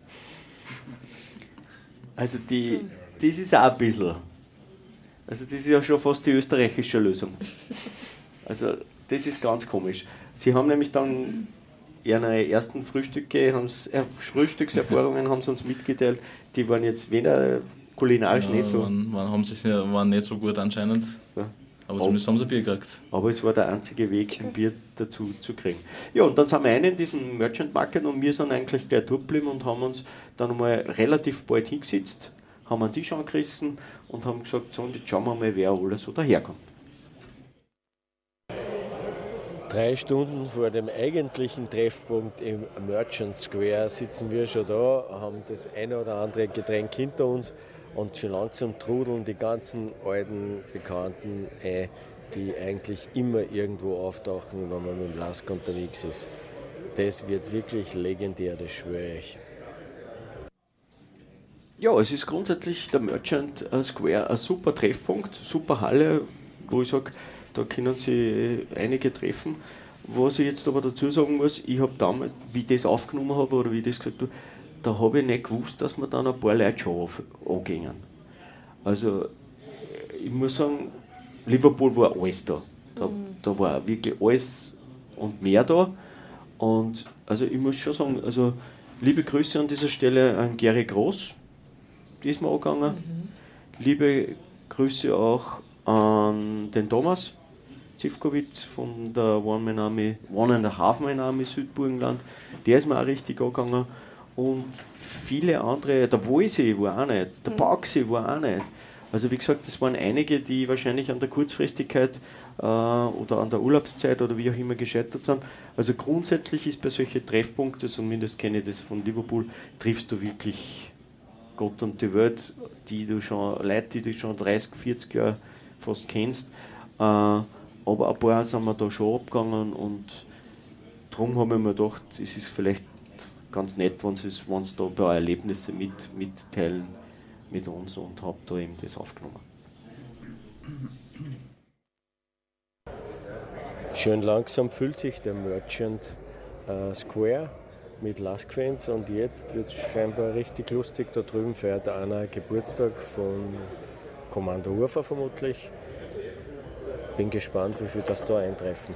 Also die, das ist auch ein bisschen, also das ist ja schon fast die österreichische Lösung. Also das ist ganz komisch. Sie haben nämlich dann ihre ersten Frühstücke, äh, Frühstückserfahrungen haben sie uns mitgeteilt, die waren jetzt weder kulinarisch ja, nicht so. Waren, waren, haben sie waren nicht so gut anscheinend, ja. Aber zumindest haben sie ein Bier gekriegt. Aber es war der einzige Weg, ein Bier dazu zu kriegen. Ja, und dann sind wir rein in diesen Merchant Market und wir sind eigentlich gleich durchgeblieben und haben uns dann einmal relativ bald hingesetzt, haben einen Tisch angerissen und haben gesagt, so, und jetzt schauen wir mal, wer alles so daherkommt. Drei Stunden vor dem eigentlichen Treffpunkt im Merchant Square sitzen wir schon da, haben das eine oder andere Getränk hinter uns und schon langsam trudeln die ganzen alten Bekannten ein, die eigentlich immer irgendwo auftauchen, wenn man mit dem Lask unterwegs ist. Das wird wirklich legendär, das schwöre ich. Ja, es ist grundsätzlich der Merchant Square ein super Treffpunkt, super Halle, wo ich sage, da können sich einige treffen. Was ich jetzt aber dazu sagen muss, ich habe damals, wie ich das aufgenommen habe oder wie ich das gesagt habe, da habe ich nicht gewusst, dass wir dann ein paar Leute schon angehen. Also ich muss sagen, Liverpool war alles da. Da, mhm. da war wirklich alles und mehr da. Und also ich muss schon sagen, also liebe Grüße an dieser Stelle an Gary Groß, die ist mir angegangen. Mhm. Liebe Grüße auch an den Thomas Zivkovic von der One Man Army, One and a Half Man Army Südburgenland, der ist mir auch richtig angegangen. Und viele andere, der Wolsi war auch nicht, der Baxi war auch nicht. Also wie gesagt, das waren einige, die wahrscheinlich an der Kurzfristigkeit äh, oder an der Urlaubszeit oder wie auch immer gescheitert sind. Also grundsätzlich ist bei solchen Treffpunkten, zumindest kenne ich das von Liverpool, triffst du wirklich Gott und die Welt, die du schon, Leute, die du schon dreißig, vierzig Jahre fast kennst. Äh, aber ein paar sind wir da schon abgegangen und darum habe ich mir gedacht, es ist vielleicht ganz nett, wenn sie da ein paar Erlebnisse mit, mitteilen mit uns und habe da eben das aufgenommen. Schön langsam füllt sich der Merchant äh, Square mit Laskfans und jetzt wird es scheinbar richtig lustig. Da drüben feiert einer Geburtstag von Kommando Urfa vermutlich. Bin gespannt, wie viel das da eintreffen.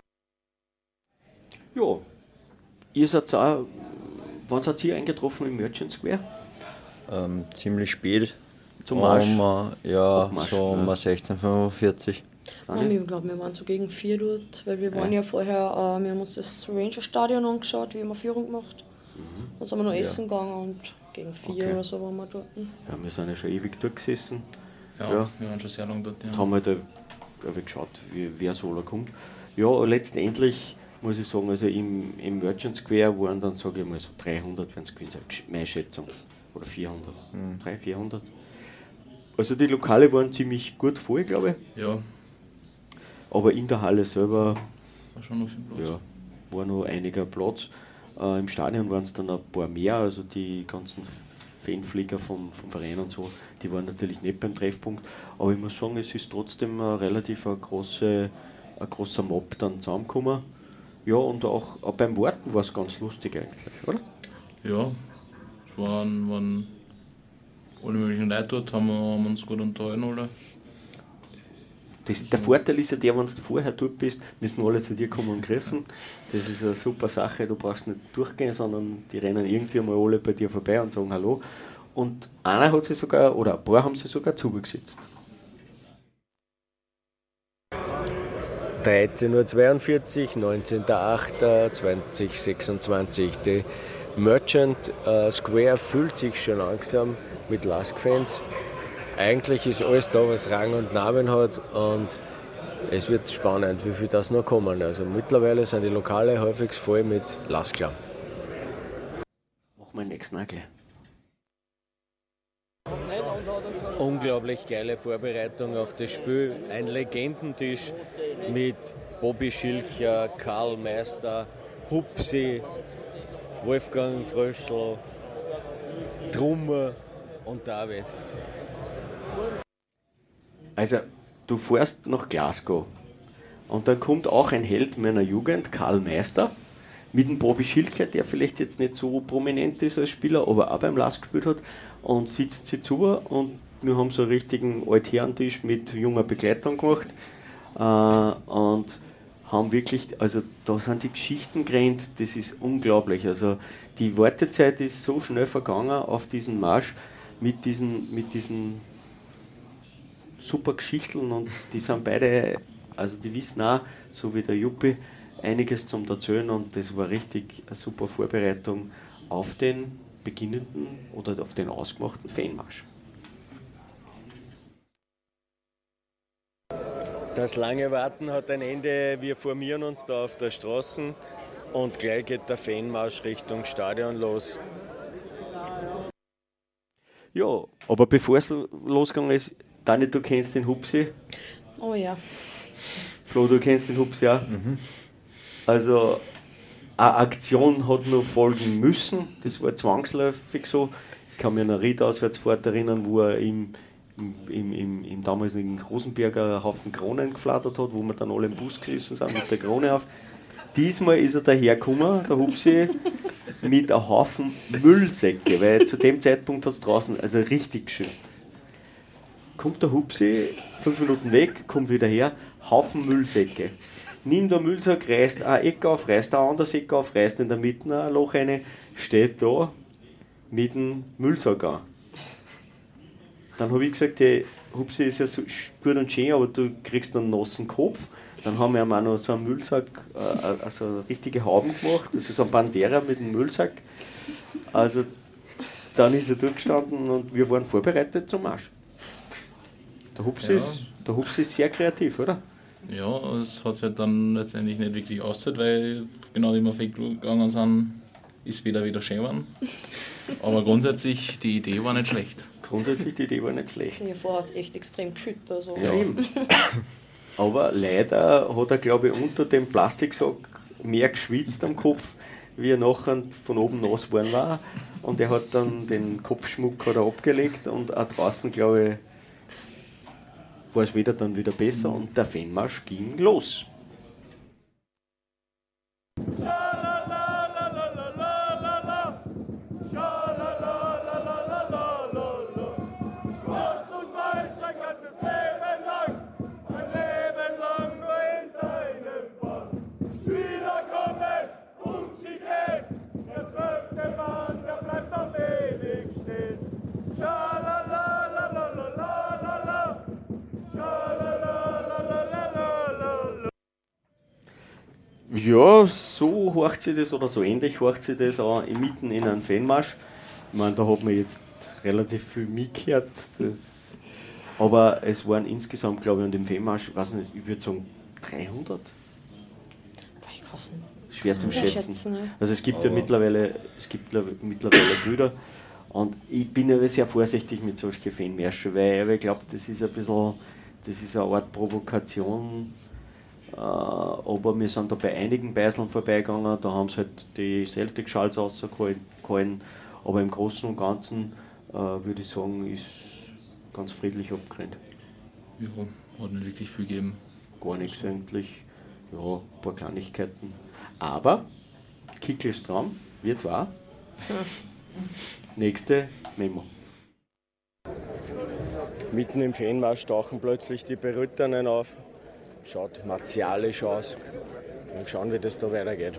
Ja, ihr seid auch, wann seid ihr eingetroffen im Merchant Square? Ähm, ziemlich spät. Zum Marsch? Um, äh, ja, Abmarsch, so um ja. sechzehn Uhr fünfundvierzig. Ja, ich glaube, wir waren so gegen vier dort, weil wir waren ja vorher, äh, wir haben uns das Ranger-Stadion angeschaut, wir haben eine Führung gemacht. Mhm. Dann sind wir noch essen gegangen und gegen vier Okay. oder so waren wir dort. Ja, wir sind ja schon ewig dort gesessen. Ja, Ja. wir waren schon sehr lange dort. Ja. Und haben halt äh, geschaut, wie, wer so alle kommt. Ja, letztendlich muss ich sagen, also im, im Merchant Square waren dann, sage ich mal, so dreihundert, wenn es gewesen sein, meine Schätzung. Oder vierhundert. Mhm. dreihundert, vierhundert. Also die Lokale waren ziemlich gut voll, glaube ich. Ja, Aber in der Halle selber war schon noch viel Platz. ja, war noch einiger Platz. Äh, Im Stadion waren es dann ein paar mehr, also die ganzen Fanflieger vom, vom Verein und so, die waren natürlich nicht beim Treffpunkt. Aber ich muss sagen, es ist trotzdem ein relativ ein große, ein großer Mob dann zusammengekommen. Ja, und auch, auch beim Warten war es ganz lustig eigentlich, oder? Ja, es waren, waren alle möglichen Leute dort, haben wir, haben uns gut unterhalten, oder? Das, der Vorteil ist ja der, wenn du vorher dort bist, müssen alle zu dir kommen und grüßen. Das ist eine super Sache, du brauchst nicht durchgehen, sondern die rennen irgendwie mal alle bei dir vorbei und sagen Hallo. Und einer hat sie sogar, oder ein paar haben sie sogar zugesetzt. dreizehn Uhr zweiundvierzig, neunzehnter achter zweitausendsechsundzwanzig. Die Merchant äh, Square füllt sich schon langsam mit Lask-Fans. Eigentlich ist alles da, was Rang und Namen hat und es wird spannend, wie viel das noch kommen. Also mittlerweile sind die Lokale halbwegs voll mit Laskler. Machen wir den nächsten auch gleich. Unglaublich geile Vorbereitung auf das Spiel. Ein Legendentisch mit Bobby Schilcher, Karl Meister, Hupsi, Wolfgang Fröschl, Trummer und David. Also, du fährst nach Glasgow und dann kommt auch ein Held meiner Jugend, Karl Meister, mit dem Bobby Schilcher, der vielleicht jetzt nicht so prominent ist als Spieler, aber auch beim Lask gespielt hat, und sitzt sie zu und wir haben so einen richtigen Altherrentisch mit junger Begleitung gemacht äh, und haben wirklich, also da sind die Geschichten gerannt, das ist unglaublich. Also die Wartezeit ist so schnell vergangen auf diesen Marsch mit diesen, mit diesen super Geschichten und die sind beide, also die wissen auch, so wie der Juppi, einiges zum Erzählen und das war richtig eine super Vorbereitung auf den beginnenden oder auf den ausgemachten Fanmarsch. Das lange Warten hat ein Ende. Wir formieren uns da auf der Straße und gleich geht der Fanmarsch Richtung Stadion los. Ja, aber bevor es losgegangen ist, Dani, du kennst den Hupsi. Oh ja. Flo, du kennst den Hupsi auch. Mhm. Also, eine Aktion hat noch folgen müssen, das war zwangsläufig so. Ich kann mich an eine Ried-Auswärtsfahrt erinnern, wo er im, im, im, im damaligen Rosenberger einen Haufen Kronen geflattert hat, wo wir dann alle im Bus gesessen sind mit der Krone auf. Diesmal ist er dahergekommen, der Hupsi, mit einem Haufen Müllsäcke, weil zu dem Zeitpunkt hat es draußen, also richtig schön. Kommt der Hupsi, fünf Minuten weg, kommt wieder her, Haufen Müllsäcke. Nimmt der Müllsack, reißt ein Eck auf, reißt ein anderes Eck auf, reißt in der Mitte ein Loch rein, steht da mit dem Müllsack an. Dann habe ich gesagt, hey, Hupsi ist ja so gut und schön, aber du kriegst einen nassen Kopf. Dann haben wir ihm auch noch so einen Müllsack, äh, also eine richtige Hauben gemacht, das ist so ein Bandera mit einem Müllsack. Also dann ist er durchgestanden und wir waren vorbereitet zum Marsch. Der Hups, Ja. ist, der Hups ist sehr kreativ, oder? Ja, es hat sich halt dann letztendlich nicht wirklich ausgezahlt, weil genau die wir weggegangen sind, ist wieder wieder schön geworden. Aber grundsätzlich, die Idee war nicht schlecht. Grundsätzlich, die Idee war nicht schlecht. Ja, vorher hat es echt extrem geschüttet. Also. Ja, eben. Aber leider hat er, glaube ich, unter dem Plastiksack mehr geschwitzt am Kopf, wie er nachher von oben nass geworden war. Und er hat dann den Kopfschmuck hat er abgelegt und auch draußen, glaube ich, war es wieder dann wieder besser und der Fanmarsch ging los. Ja, so horcht sich das oder so ähnlich horcht sich das auch mitten in einem Fanmarsch. Ich meine, da hat man jetzt relativ viel mitgehört. Das, aber es waren insgesamt, glaube ich, an dem Fanmarsch, ich weiß nicht, ich würde sagen dreihundert. Ich kann es nicht. Schwer zum Ja, Schätzen. schätzen, ne? Also es gibt ja mittlerweile, es gibt ja mittlerweile Bilder. Und ich bin aber sehr vorsichtig mit solchen Fanmärschen, weil ich glaube, das ist ein bisschen, das ist eine Art Provokation. Äh, aber wir sind da bei einigen Beiseln vorbeigegangen, da haben sie halt die Celtic-Schals rausgehalten, aber im Großen und Ganzen äh, würde ich sagen, ist ganz friedlich abgerannt. Ja, hat nicht wirklich viel gegeben. Gar nichts eigentlich, ja, ein paar Kleinigkeiten. Aber Kickels Traum wird wahr. Nächste Memo. Mitten im Fanmarsch tauchen plötzlich die Berüttenen auf. Schaut martialisch aus. Und schauen, wie das da weitergeht.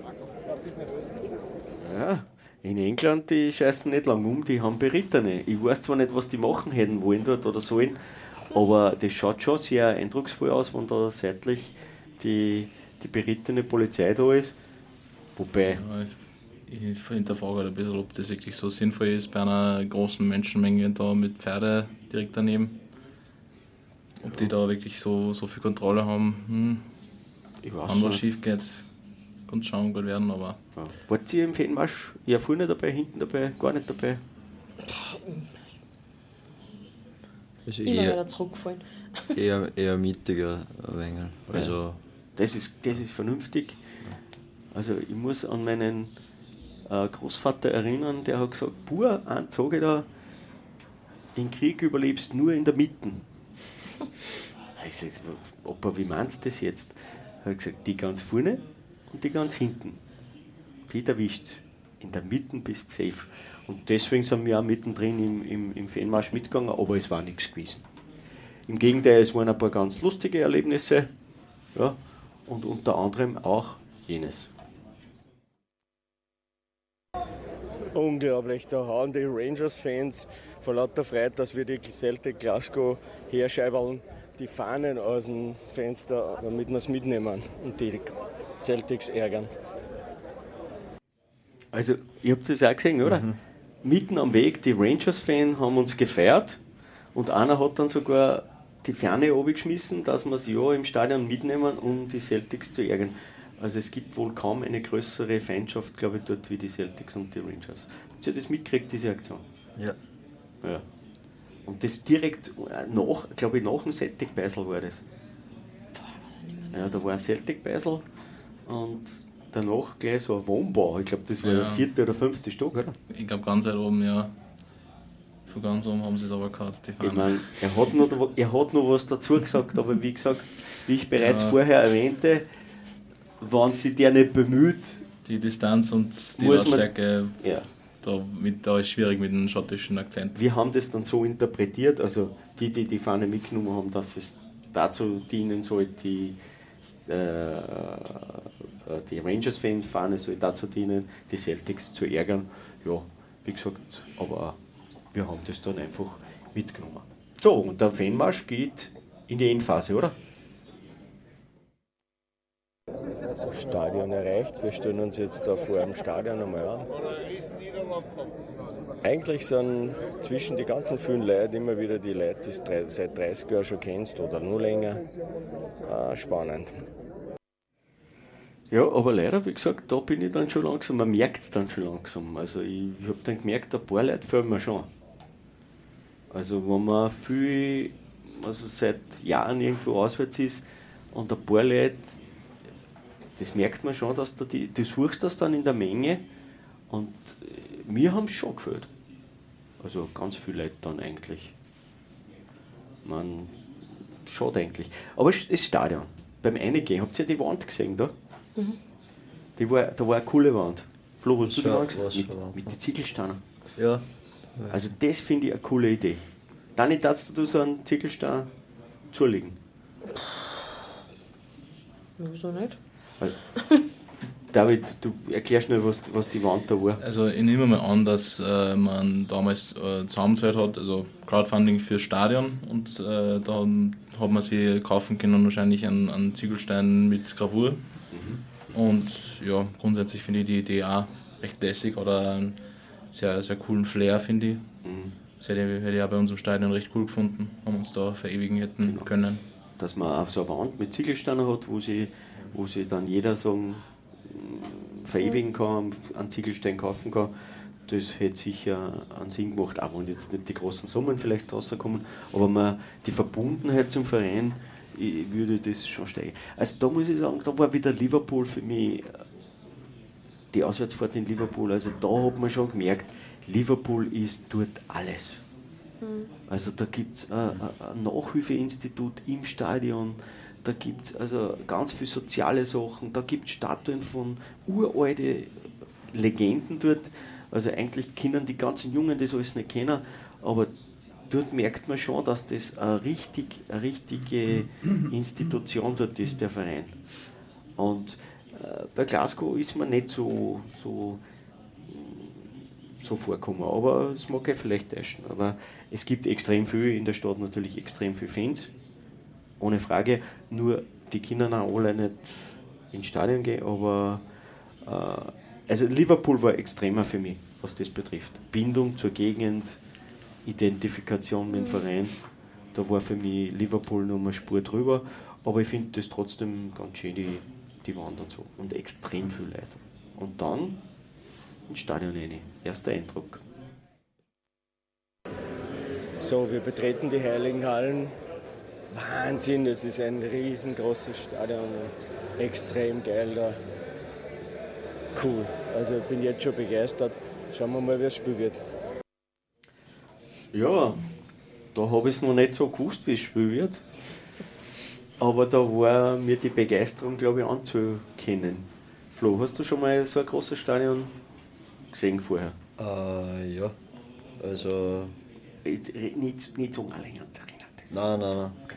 Ja, in England, die scheißen nicht lang um, die haben Berittene. Ich weiß zwar nicht, was die machen hätten wollen dort oder sollen, aber das schaut schon sehr eindrucksvoll aus, wenn da seitlich die, die berittene Polizei da ist. Wobei, Ja, ich, ich hinterfrage halt ein bisschen, ob das wirklich so sinnvoll ist bei einer großen Menschenmenge da mit Pferde direkt daneben. Ob die da wirklich so, so viel Kontrolle haben, hm, ich weiß kann was nicht. schief geht, kann schon gut werden, aber Ja. Wart ihr im Fanmarsch eher vorne dabei, hinten dabei, gar nicht dabei? Also Immer eher, wieder zurückgefallen. eher, eher mittiger ein wenig. Also Das ist, das ist vernünftig. Also ich muss an meinen äh, Großvater erinnern, der hat gesagt, Bur, eins sage ich da, im Krieg überlebst nur in der Mitte. Ich sag, Opa, wie meinst du das jetzt? Er hat gesagt, die ganz vorne und die ganz hinten. Die erwischt. In der Mitte bist du safe. Und deswegen sind wir auch mittendrin im, im, im Fanmarsch mitgegangen, aber es war nichts gewesen. Im Gegenteil, es waren ein paar ganz lustige Erlebnisse. Ja, und unter anderem auch jenes. Unglaublich, da hauen die Rangers-Fans vor lauter Freude, dass wir die Celtic Glasgow herscheibeln, die Fahnen aus dem Fenster, damit wir es mitnehmen und die Celtics ärgern. Also, ihr habt es auch gesehen, oder? Mhm. Mitten am Weg, die Rangers-Fans haben uns gefeiert und einer hat dann sogar die Fahne runtergeschmissen, dass wir es ja im Stadion mitnehmen, um die Celtics zu ärgern. Also es gibt wohl kaum eine größere Feindschaft, glaube ich, dort wie die Celtics und die Rangers. Habt ihr das mitgekriegt, diese Aktion? ja. Ja. Und das direkt nach, glaube ich, nach dem Celtic-Beisel war das. Ja, da war ein Celtic-Beisel und danach gleich so ein Wohnbau. Ich glaube, das war Ja. der vierte oder fünfte Stock, oder? ich glaube ganz weit oben, ja. Von ganz oben haben sie es aber gehabt, die Ich Fahnen. meine, er hat noch, er hat noch was dazu gesagt, aber wie gesagt, wie ich bereits Ja. vorher erwähnte, wenn sich der nicht bemüht, Die Distanz und die Muss man- Lautstärke, ja. da, mit, da ist schwierig mit dem schottischen Akzent. Wir haben das dann so interpretiert, also die, die die Fahne mitgenommen haben, dass es dazu dienen soll, die, äh, die Rangers-Fan-Fahne soll dazu dienen, die Celtics zu ärgern. Ja, wie gesagt, aber wir haben das dann einfach mitgenommen. So, und der Fanmarsch geht in die Endphase, oder? Stadion erreicht. Wir stellen uns jetzt da vor dem Stadion einmal an. eigentlich sind zwischen die ganzen vielen Leuten immer wieder die Leute, die du seit dreißig Jahren schon kennst oder nur länger, äh, spannend. Ja, aber leider, wie gesagt, da bin ich dann schon langsam, man merkt es dann schon langsam. Also ich, ich habe dann gemerkt, ein paar Leute fehlen mir schon. Also wenn man viel, also seit Jahren irgendwo auswärts ist und ein paar Leute, das merkt man schon, dass du, die, du suchst das dann in der Menge und mir haben es schon gefällt. Also ganz viele Leute dann eigentlich. Man, schade eigentlich. Aber das Stadion, beim Eingehen, habt ihr die Wand gesehen da? Mhm. Die war, da war eine coole Wand. Flo, hast du die Wand gesehen? Mit, mit den Ziegelsteinen. Ja. Also das finde ich eine coole Idee. Dann nicht, dass du so einen Ziegelstein zulegen. Wieso nicht? Also, David, du erklärst schnell, was, was die Wand da war. Also ich nehme mal an, dass äh, man damals äh, zusammengezahlt hat, also Crowdfunding fürs Stadion, und äh, da hat man sich kaufen können wahrscheinlich einen, einen Ziegelstein mit Gravur. Mhm. Und ja, grundsätzlich finde ich die Idee auch recht lässig oder einen sehr, sehr coolen Flair, finde ich. Mhm. Das hätte ich, hätte ich auch bei uns im Stadion recht cool gefunden, wenn wir uns da verewigen hätten genau. können. Dass man auch so eine Wand mit Ziegelsteinen hat, wo sie, wo sie dann jeder sagen, verewigen kann, einen Ziegelstein kaufen kann, das hätte sicher einen Sinn gemacht, auch wenn jetzt nicht die großen Summen vielleicht rauskommen, aber man, die Verbundenheit zum Verein, ich würde das schon steigen. Also da muss ich sagen, da war wieder Liverpool für mich, die Auswärtsfahrt in Liverpool, also da hat man schon gemerkt, Liverpool ist dort alles. Mhm. Also da gibt es ein, ein Nachhilfeinstitut im Stadion, da gibt es also ganz viele soziale Sachen, da gibt es Statuen von uralten Legenden dort. Also eigentlich können die ganzen Jungen das alles nicht kennen, aber dort merkt man schon, dass das eine, richtig, eine richtige Institution dort ist, der Verein. Und äh, bei Glasgow ist man nicht so, so, so vorgekommen, aber das mag ich vielleicht täuschen. Aber es gibt extrem viel in der Stadt, natürlich extrem viele Fans. Ohne Frage, nur die Kinder auch alle nicht ins Stadion gehen, aber äh, also Liverpool war extremer für mich, was das betrifft. Bindung zur Gegend, Identifikation mit dem Verein, da war für mich Liverpool noch eine Spur drüber, aber ich finde das trotzdem ganz schön, die, die Wand und so. Und extrem viel Leute. Und dann ins Stadion rein. Erster Eindruck. So, wir betreten die Heiligen Hallen. Wahnsinn, das ist ein riesengroßes Stadion, extrem geil da. Cool, also ich bin jetzt schon begeistert. Schauen wir mal, wie das Spiel wird. Ja, da habe ich es noch nicht so gewusst, wie das Spiel wird. Aber da war mir die Begeisterung, glaube ich, anzukennen. Flo, hast du schon mal so ein großes Stadion gesehen vorher? Äh, ja, also... Nicht, nicht, nicht so mal länger. Nein, nein, nein. Okay.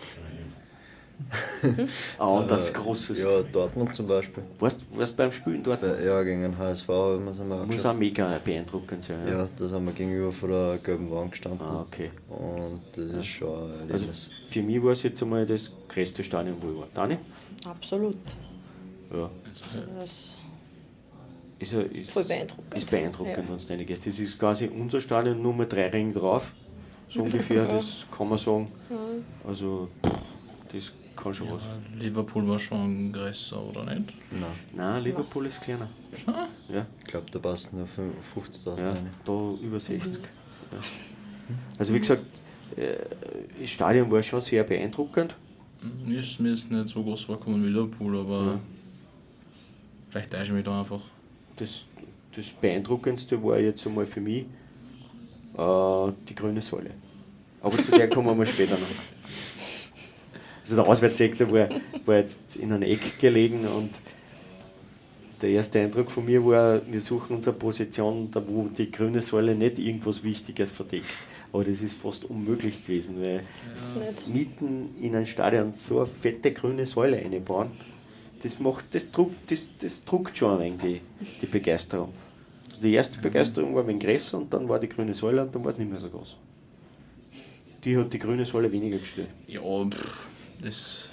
Ah, und das Großes. Ja, Dortmund zum Beispiel. Warst du beim Spielen dort? Bei, ja, gegen den H S V haben wir es einmal Muss auch mega beeindruckend sein. Ja, ja, da haben wir gegenüber von der gelben Wand gestanden. Ah, okay. Und das ist schon ein also Erlebnis. für mich war es jetzt einmal das größte Stadion, wo ich war. Dani? Absolut. Ja. Das ist, ist, voll beeindruckend. Ist beeindruckend, ja. Wenn du reingehst. Das ist quasi unser Stadion, nur mit drei Ringen drauf. So ungefähr, ja. Das kann man sagen. Ja. Also, das kann schon ja, was. Liverpool war schon größer, oder nicht? Nein. Nein, Liverpool was? Ist kleiner. Schon? Ja. Ich glaube, da passen nur fünfzigtausend ja, rein. Da über sechzig. Mhm. Ja. Also, wie gesagt, das Stadion war schon sehr beeindruckend. Mir ist, mir ist nicht so groß vorgekommen wie Liverpool, aber ja. Vielleicht täusche ich mich da einfach. Das, das Beeindruckendste war jetzt einmal für mich äh, die grüne Säule. Aber zu der kommen wir mal später noch. Also der Auswärtssektor war, war jetzt in einem Eck gelegen und der erste Eindruck von mir war, wir suchen unsere Position, da wo die grüne Säule nicht irgendwas Wichtiges verdeckt. Aber das ist fast unmöglich gewesen, weil ja. mitten in ein Stadion so eine fette grüne Säule einbauen, das macht, das druckt, das, das druckt schon ein wenig die, die Begeisterung. Also die erste Begeisterung war ein wenig größer und dann war die grüne Säule und dann war es nicht mehr so groß. Die hat die grüne Säule weniger gestört. Ja, pff, das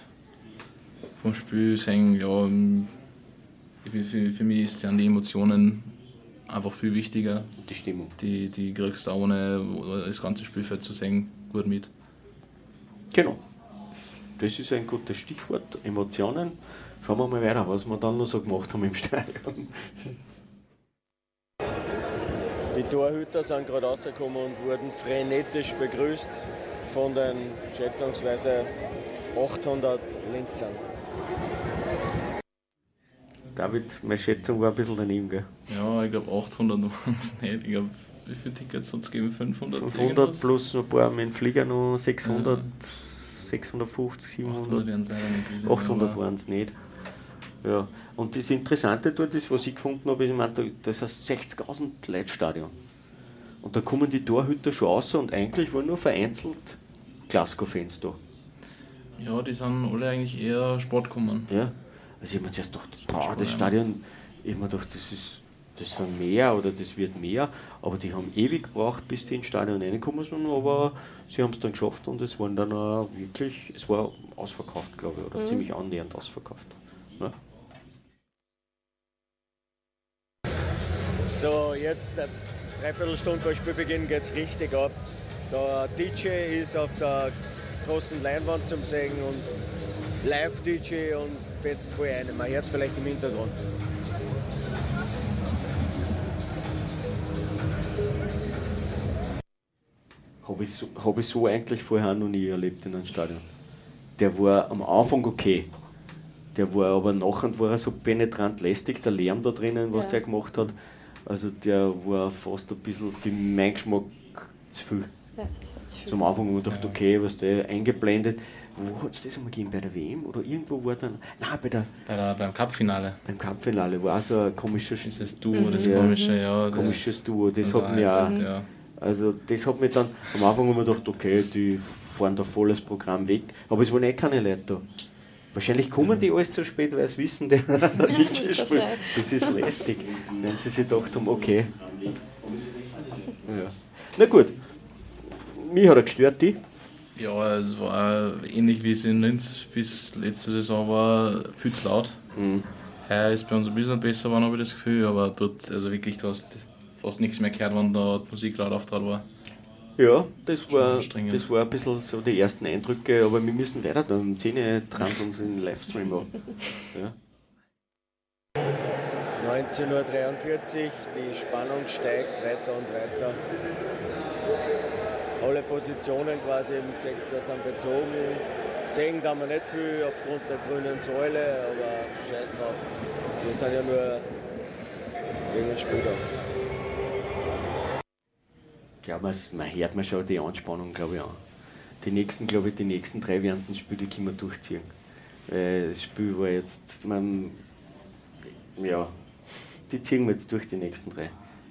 vom Spiel sagen, ja, für, für mich sind die Emotionen einfach viel wichtiger. Die Stimmung. Die, die kriegst du ohne das ganze Spielfeld zu sehen gut mit. Genau. Das ist ein gutes Stichwort. Emotionen. Schauen wir mal weiter, was wir dann noch so gemacht haben im Stadion. Die Torhüter sind gerade rausgekommen und wurden frenetisch begrüßt von den schätzungsweise achthundert Linzern. David, meine Schätzung war ein bisschen daneben, gell? Ja, ich glaube achthundert waren es nicht. Ich glaube, wie viele Tickets hat es gegeben? fünfhundert? fünfhundert plus ein paar mit dem Flieger noch sechshundert, ja. sechshundertfufzig, siebenhundert. achthundert waren es nicht. Ja. Und das Interessante dort ist, was ich gefunden habe, ich meine, das ist ein sechzigtausend Leute Stadion. Und da kommen die Torhüter schon raus und eigentlich waren nur vereinzelt Glasgow-Fans da. Ja, die sind alle eigentlich eher Sport gekommen. Ja. Also ich habe mir zuerst gedacht, boah, das Stadion, ich habe mir gedacht, das ist das sind mehr oder das wird mehr, aber die haben ewig gebraucht, bis die ins Stadion reingekommen sind, aber sie haben es dann geschafft und es waren dann auch wirklich, es war ausverkauft, glaube ich, oder mhm. ziemlich annähernd ausverkauft. Ja. So, jetzt eine Dreiviertelstunde vor Spielbeginn geht es richtig ab. Der D J ist auf der großen Leinwand zum Sehen und Live-D J und fetzt voll ein. Man hört es vielleicht im Hintergrund. Habe ich, so, hab ich so eigentlich vorher noch nie erlebt in einem Stadion. Der war am Anfang okay. Der war aber nachher war er so penetrant lästig, der Lärm da drinnen, was ja. der gemacht hat. Also der war fast ein bisschen für meinen Geschmack zu viel. Ja, zu viel. So am Anfang habe ich gedacht, okay, was der eingeblendet. Wo hat es das einmal gegeben? Bei der W M? Oder irgendwo war dann. Nein, bei der. Bei der beim Cup-Finale. Beim Cup-Finale war auch so ein komisches. Dieses Duo, mhm. das komische, ja. Das komisches Duo, das, das hat mich auch. Mhm. Ja. Also das hat mich dann. Am Anfang habe ich gedacht, okay, die fahren da volles Programm weg. Aber es waren eh keine Leute da. Wahrscheinlich kommen die alles zu spät, weil sie wissen, der ja, D J spielt. Das ist lästig. Wenn sie sich gedacht haben, okay. Ja. Na gut. Mich hat er gestört, die. Ja, es war ähnlich wie es in Linz bis letzte Saison war, viel zu laut. Mhm. Heuer ist bei uns ein bisschen besser geworden, habe ich das Gefühl, aber dort, also wirklich, du hast fast nichts mehr gehört, wenn da die Musik laut auftrat war. Ja, das war, das war ein bisschen so die ersten Eindrücke, aber wir müssen weiter, dann um zehn Uhr trans uns in den Livestream an. Ja. neunzehn Uhr dreiundvierzig, die Spannung steigt weiter und weiter. Alle Positionen quasi im Sektor sind bezogen. Sehen kann man nicht viel aufgrund der grünen Säule, aber scheiß drauf. Wir sind ja nur gegen den Spiel da. Ja, man, man hört man schon die Anspannung, glaube ich, an. Die nächsten, glaube ich, die nächsten drei werden das Spiel, die können wir durchziehen. Weil das Spiel war jetzt, man, ja, die ziehen wir jetzt durch, die nächsten drei.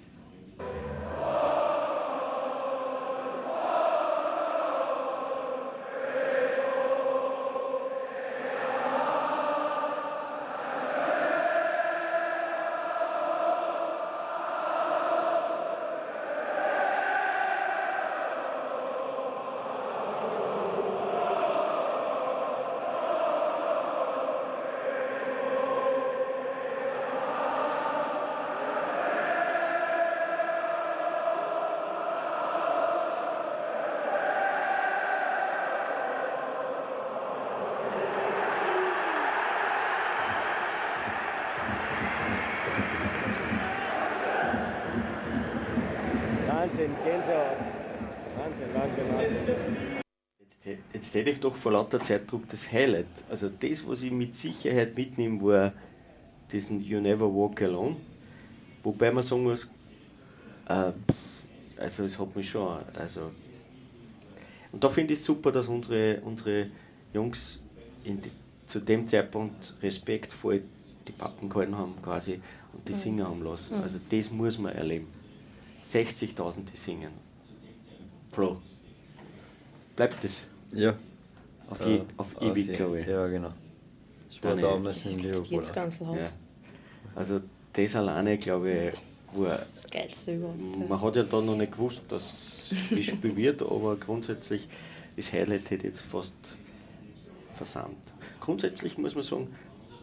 Wahnsinn, Gänsehaut. Wahnsinn, Wahnsinn, Wahnsinn. Jetzt, jetzt hätte ich doch vor lauter Zeitdruck das Highlight. Also das, was ich mit Sicherheit mitnehme, war diesen You Never Walk Alone. Wobei man sagen muss, äh, also es hat mich schon, also und da finde ich es super, dass unsere, unsere Jungs in die, zu dem Zeitpunkt respektvoll die Pappen gehalten haben quasi und die mhm. singen haben lassen. Also das muss man erleben. sechzigtausend, die singen. Flo, bleibt das? Ja. Auf, je, äh, auf ewig, okay. glaube ich. Ja, genau. Das war damals in Liverpool. Ja. Also das alleine, glaube ich, war... Das, das Geilste überhaupt. Man hat ja da noch nicht gewusst, dass das Spiel wird, aber grundsätzlich das Highlight hätte jetzt fast versandt. Grundsätzlich muss man sagen,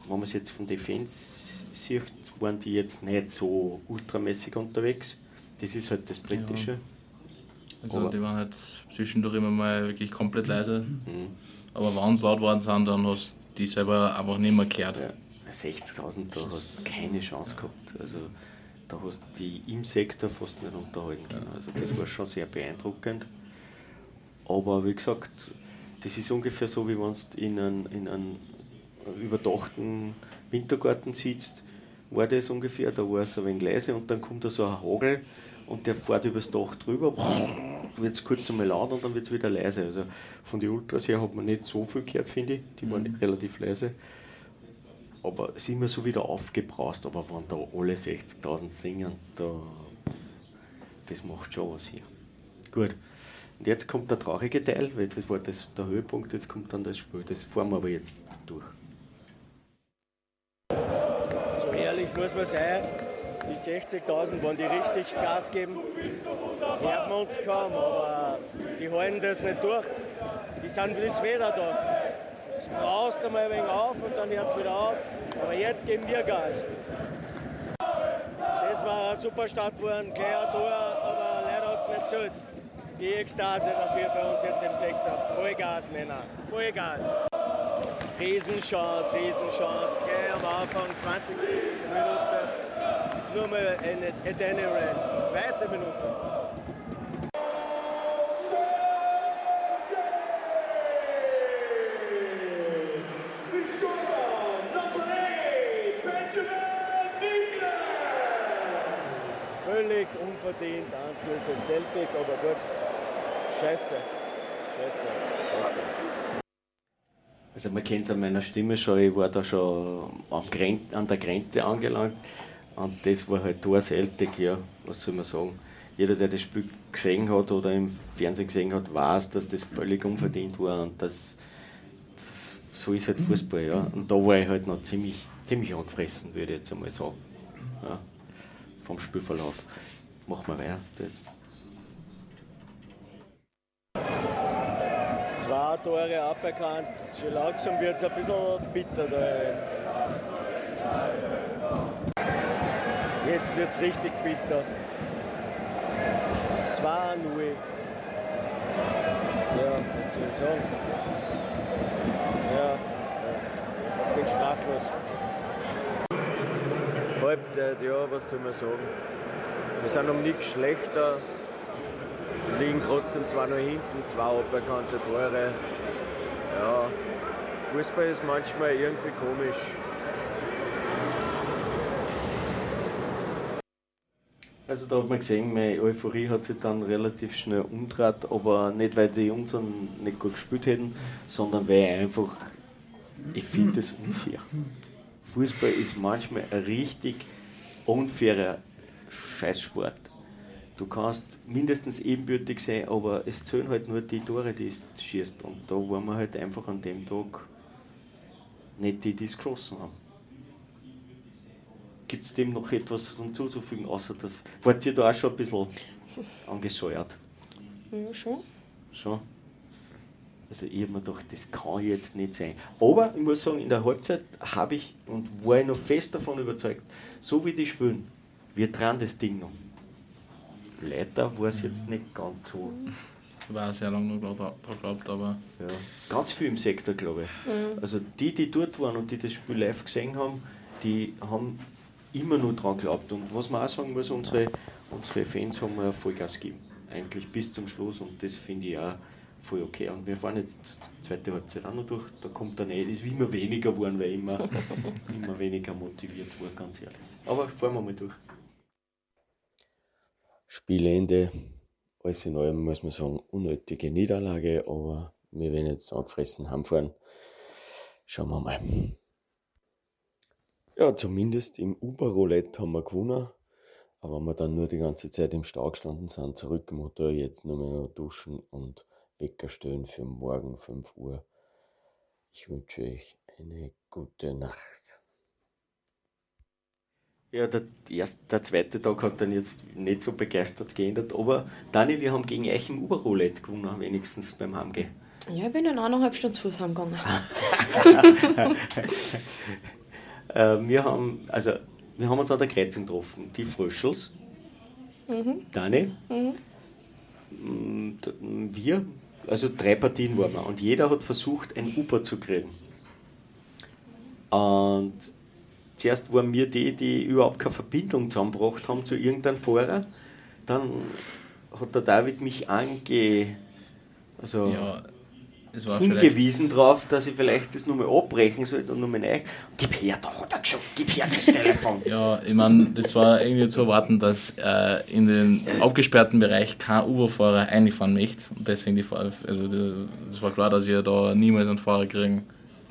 wenn man es jetzt von den Fans sieht, waren die jetzt nicht so ultramäßig unterwegs. Das ist halt das Britische. Ja. Also aber die waren halt zwischendurch immer mal wirklich komplett leise. Mhm. Aber wenn sie laut worden sind, dann hast du die selber einfach nicht mehr gehört. Ja. sechzigtausend, da hast du keine Chance gehabt. Also da hast du die im Sektor fast nicht unterhalten können. Also das war schon sehr beeindruckend. Aber wie gesagt, das ist ungefähr so, wie wenn du in einem, in einem überdachten Wintergarten sitzt, war das ungefähr, da war es ein wenig leise und dann kommt da so ein Hagel und der fährt übers Dach drüber, wird es kurz einmal laut und dann wird es wieder leise. Also von den Ultras her hat man nicht so viel gehört, finde ich, die waren mhm. relativ leise. Aber es ist immer so wieder aufgebraust, aber wenn da alle sechzigtausend singen, da, das macht schon was hier. Gut, und jetzt kommt der traurige Teil, weil das war das, der Höhepunkt, jetzt kommt dann das Spiel, das fahren wir aber jetzt durch. So ehrlich muss man sein, die sechzigtausend, wenn die richtig Gas geben, hört man uns kaum, aber die halten das nicht durch. Die sind wie das Wetter da. Es braust einmal ein wenig auf und dann hört es wieder auf, aber jetzt geben wir Gas. Das war ein super Start geworden, gleich ein Tor, aber leider hat es nicht gezählt. Die Ekstase dafür bei uns jetzt im Sektor. Vollgas, Männer, Vollgas. Riesenchance, Riesenchance, gleich am Anfang, zwanzig Minuten, nur mal eine Adeniran, zweite Minute. Völlig unverdient, eins null für Celtic, aber gut. Scheiße, scheiße, scheiße. Also man kennt es an meiner Stimme schon, ich war da schon an, Gren- an der Grenze angelangt und das war halt da Celtic, ja, was soll man sagen. Jeder, der das Spiel gesehen hat oder im Fernsehen gesehen hat, weiß, dass das völlig unverdient war und das, das so ist halt Fußball, ja. Und da war ich halt noch ziemlich, ziemlich angefressen, würde ich jetzt einmal sagen. Ja. Vom Spielverlauf. Machen wir weiter. Das. Zwei Tore aberkannt, schon langsam wird es ein bisschen bitter da. Jetzt wird es richtig bitter. zwei null. Ja, was soll ich sagen? Ja, ja. Ich bin sprachlos. Halbzeit, ja, was soll man sagen? Wir sind um nichts schlechter, liegen trotzdem zwei noch hinten, zwei aberkannte Tore. Ja, Fußball ist manchmal irgendwie komisch. Also da hat man gesehen, meine Euphorie hat sich dann relativ schnell umgedreht, aber nicht, weil die unseren nicht gut gespielt hätten, sondern weil ich einfach, ich finde das unfair. Fußball ist manchmal ein richtig unfairer Scheißsport. Du kannst mindestens ebenbürtig sein, aber es zählen halt nur die Tore, die du schießt. Und da waren wir halt einfach an dem Tag nicht die, die es geschossen haben. Gibt es dem noch etwas hinzuzufügen, außer das? Wart ihr da auch schon ein bisschen angescheuert? Ja, schon. Schon? Also ich habe mir gedacht, das kann jetzt nicht sein. Aber ich muss sagen, in der Halbzeit habe ich und war ich noch fest davon überzeugt, so wie die spielen, wir drehen das Ding noch. Leider war es jetzt nicht ganz so. Ich war sehr lange noch dran geglaubt, aber... Ja, ganz viel im Sektor, glaube ich. Mhm. Also die, die dort waren und die das Spiel live gesehen haben, die haben immer nur dran geglaubt. Und was man auch sagen muss, unsere, unsere Fans haben ja Vollgas gegeben. Eigentlich bis zum Schluss und das finde ich auch voll okay. Und wir fahren jetzt die zweite Halbzeit auch noch durch. Da kommt dann eh, ist wie immer weniger geworden, weil ich immer, immer weniger motiviert war, ganz ehrlich. Aber fahren wir mal durch. Spielende, alles in allem muss man sagen, unnötige Niederlage, aber wir werden jetzt angefressen heimfahren. Schauen wir mal. Ja, zumindest im Uber-Roulette haben wir gewonnen, aber wenn wir dann nur die ganze Zeit im Stau gestanden sind, zurück im Hotel, jetzt nur mehr noch duschen und Wecker stellen für morgen fünf Uhr. Ich wünsche euch eine gute Nacht. Ja, der, erste, der zweite Tag hat dann jetzt nicht so begeistert geändert, aber Dani, wir haben gegen euch im Uber-Roulette gewonnen, wenigstens beim Heimgehen. Ja, ich bin in eineinhalb Stunden zu Fuß heimgegangen. Äh, wir, haben, also, wir haben uns an der Kreuzung getroffen. Die Fröschels, mhm. Dani, mhm. wir, also drei Partien waren wir. Und jeder hat versucht, ein Uber zu kriegen. Und zuerst waren wir die, die überhaupt keine Verbindung zusammengebracht haben zu irgendeinem Fahrer. Dann hat der David mich ange, also ja, es war hingewiesen darauf, dass ich vielleicht das nochmal abbrechen sollte und nochmal rein. Gib her, da hat er gesagt, gib her das Telefon. Ja, ich meine, das war irgendwie zu erwarten, dass äh, in den abgesperrten Bereich kein Uber-Fahrer reinfahren möchte. Und deswegen die Fahrer, also es war klar, dass wir da niemals einen Fahrer kriegen.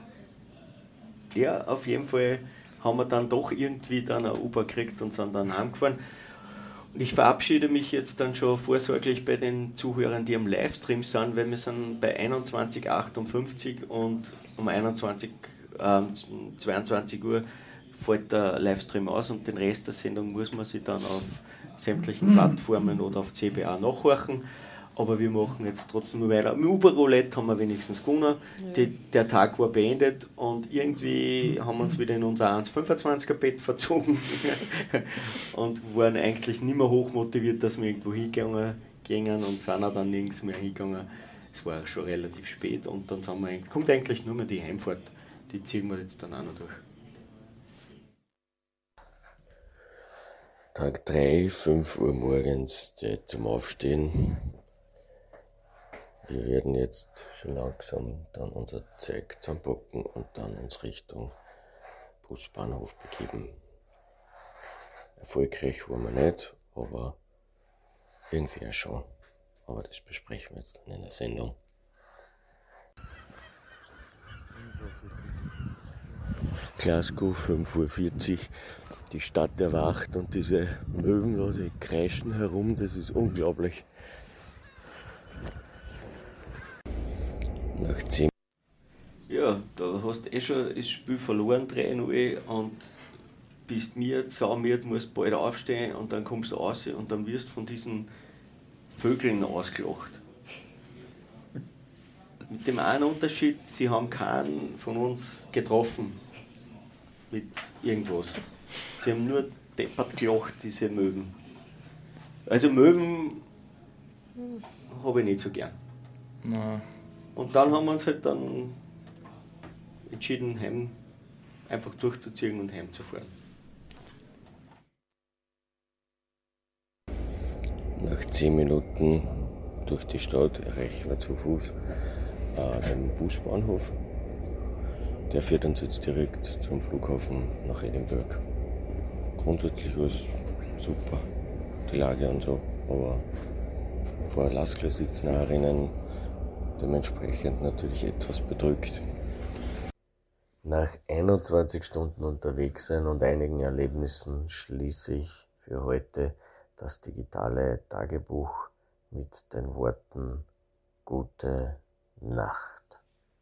Ja, auf jeden Fall haben wir dann doch irgendwie dann ein Uber gekriegt und sind dann heimgefahren. Und ich verabschiede mich jetzt dann schon vorsorglich bei den Zuhörern, die am Livestream sind, weil wir sind bei einundzwanzig Uhr achtundfünfzig und um einundzwanzig, äh, zweiundzwanzig Uhr fällt der Livestream aus und den Rest der Sendung muss man sich dann auf sämtlichen Plattformen oder auf C B A nachhorchen. Aber wir machen jetzt trotzdem nur weiter. Im Uber-Roulette haben wir wenigstens gewonnen. Ja. Die, der Tag war beendet und irgendwie haben wir uns wieder in unser eins Komma fünfundzwanziger Bett verzogen und waren eigentlich nicht mehr hochmotiviert, dass wir irgendwo hingegangen gingen und sind auch dann nirgends mehr hingegangen. Es war schon relativ spät und dann sind wir, kommt eigentlich nur mehr die Heimfahrt. Die ziehen wir jetzt dann auch noch durch. Tag drei, fünf Uhr morgens, Zeit zum Aufstehen. Wir werden jetzt schon langsam dann unser Zeug zusammenpacken und dann uns Richtung Busbahnhof begeben. Erfolgreich waren wir nicht, aber irgendwie auch schon. Aber das besprechen wir jetzt dann in der Sendung. Glasgow, fünf Uhr vierzig, die Stadt erwacht und diese Möwen da, die kreischen herum, das ist unglaublich. Nach zehn Ja, da hast du eh schon das Spiel verloren, drei null, und bist mir saumiert, musst bald aufstehen und dann kommst du raus und dann wirst du von diesen Vögeln ausgelacht. Mit dem einen Unterschied, sie haben keinen von uns getroffen mit irgendwas. Sie haben nur deppert gelacht, diese Möwen. Also Möwen habe ich nicht so gern. Nein. Und dann haben wir uns halt dann entschieden, heim einfach durchzuziehen und heimzufahren. Nach zehn Minuten durch die Stadt erreichen wir zu Fuß äh, den Busbahnhof. Der führt uns jetzt direkt zum Flughafen nach Edinburgh. Grundsätzlich alles super, die Lage und so, aber vor Laskler sitzen auch Rennen, dementsprechend natürlich etwas bedrückt. Nach einundzwanzig Stunden unterwegs sein und einigen Erlebnissen schließe ich für heute das digitale Tagebuch mit den Worten Gute Nacht.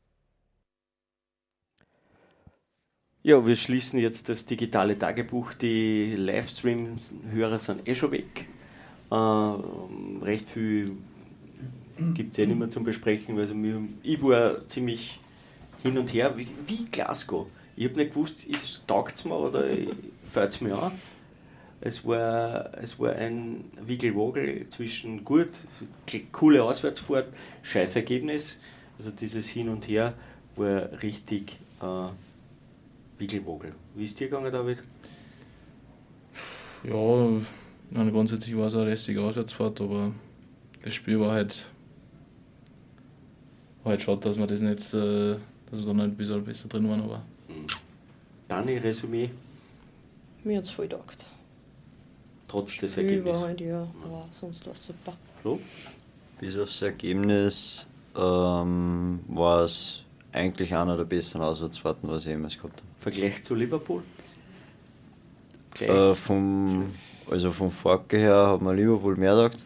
Ja, wir schließen jetzt das digitale Tagebuch. Die Livestream-Hörer sind eh schon weg. Äh, recht viel gibt es eh nicht mehr zum Besprechen. Also ich war ziemlich hin und her, wie, wie Glasgow. Ich habe nicht gewusst, taugt es mir oder fällt es mir an. Es war, es war ein Wiggelwogel zwischen gut, coole Auswärtsfahrt, scheiß Ergebnis. Also dieses Hin und Her war richtig äh, Wiggelwogel. Wie ist dir gegangen, David? Ja, meine, grundsätzlich war es eine lästige Auswärtsfahrt, aber das Spiel war halt, war halt schade, dass wir das nicht, äh, dass wir da nicht ein bisschen besser drin waren. Aber. Dani, Resümee? Mir hat es voll getaugt. Trotz des Spiel Ergebnisses? war halt, ja, aber sonst war es super. So? Bis aufs Ergebnis ähm, war es eigentlich einer der besten Auswärtsfahrten, was ich jemals gehabt habe. Vergleich zu Liverpool? Gleich. Äh, vom, also vom Falke her hat mir Liverpool mehr gedacht.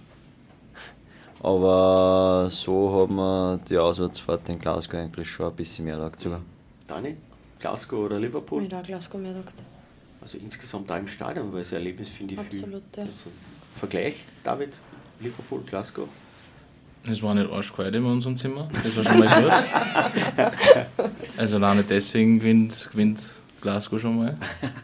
Aber so hat mir die Auswärtsfahrt in Glasgow eigentlich schon ein bisschen mehr gedacht sogar. Dani? Glasgow oder Liverpool? Ich habe Glasgow mehr gedacht. Also insgesamt da im Stadion war es ein Erlebnis, finde ich. Absolut, viel. ja. Also, Vergleich, David, Liverpool, Glasgow. Es war nicht arschkalt in unserem Zimmer, das war schon mal gut. Also alleine deswegen gewinnt, gewinnt Glasgow schon mal.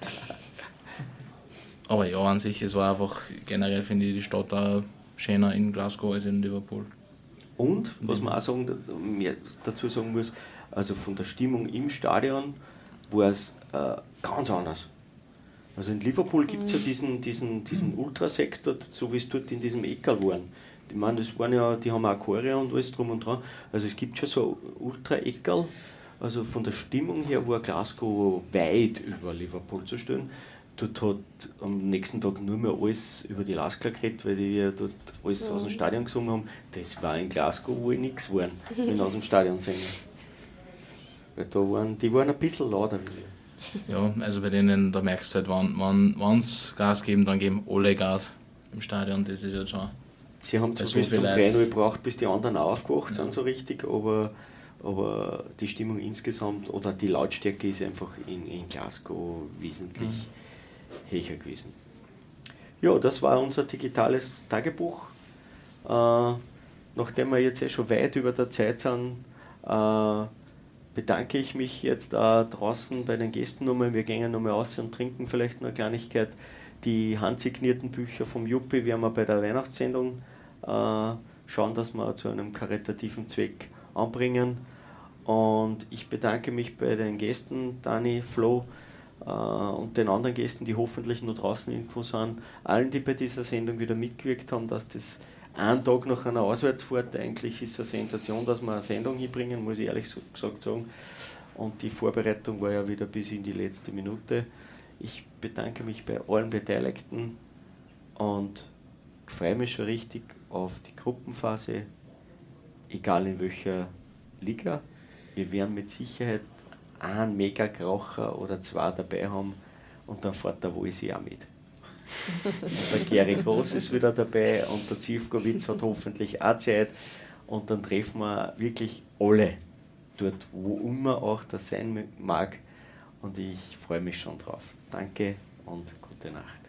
Aber ja, an sich, es war einfach, generell finde ich die Stadt auch schöner in Glasgow als in Liverpool. Und, was man auch sagen, mehr dazu sagen muss, also von der Stimmung im Stadion war es äh, ganz anders. Also in Liverpool gibt es ja diesen, diesen, diesen Ultrasektor, so wie es dort in diesem Eckerl waren. Ich meine, das waren ja, die haben auch Choreo und alles drum und dran. Also es gibt schon so Ultra-Eckerl. Also von der Stimmung her war Glasgow weit über Liverpool zu stellen. Dort hat am nächsten Tag nur mehr alles über die Lasker geredet, weil die ja dort alles mhm. aus dem Stadion gesungen haben. Das war in Glasgow wohl nichts waren, wenn aus dem Stadion singen. Weil da waren, die waren ein bisschen lauter wie wir. Ja, also bei denen, da merkst du halt, wenn, wenn sie Gas geben, dann geben alle Gas im Stadion, das ist halt schon... Sie haben zwar so bis zum drei null gebraucht, bis die anderen auch aufgewacht ja. sind, so richtig, aber, aber die Stimmung insgesamt oder die Lautstärke ist einfach in, in Glasgow wesentlich mhm. höher gewesen. Ja, das war unser digitales Tagebuch. Äh, nachdem wir jetzt eh schon weit über der Zeit sind, äh, bedanke ich mich jetzt äh, draußen bei den Gästen nochmal. Wir gehen nochmal raus und trinken vielleicht noch eine Kleinigkeit. Die handsignierten Bücher vom Juppie werden wir bei der Weihnachtssendung äh, schauen, dass wir zu einem karitativen Zweck anbringen. Und ich bedanke mich bei den Gästen, Dani, Flo äh, und den anderen Gästen, die hoffentlich nur draußen irgendwo sind. Allen, die bei dieser Sendung wieder mitgewirkt haben, dass das einen Tag nach einer Auswärtsfahrt, eigentlich ist es eine Sensation, dass wir eine Sendung hinbringen, muss ich ehrlich so gesagt sagen. Und die Vorbereitung war ja wieder bis in die letzte Minute. Ich bedanke mich bei allen Beteiligten und freue mich schon richtig auf die Gruppenphase, egal in welcher Liga. Wir werden mit Sicherheit einen Mega-Kraucher oder zwei dabei haben und dann fährt der Wolsi auch mit. Und der Gary Groß ist wieder dabei und der Zivkovic hat hoffentlich auch Zeit und dann treffen wir wirklich alle dort, wo immer auch das sein mag und ich freue mich schon drauf. Danke und gute Nacht.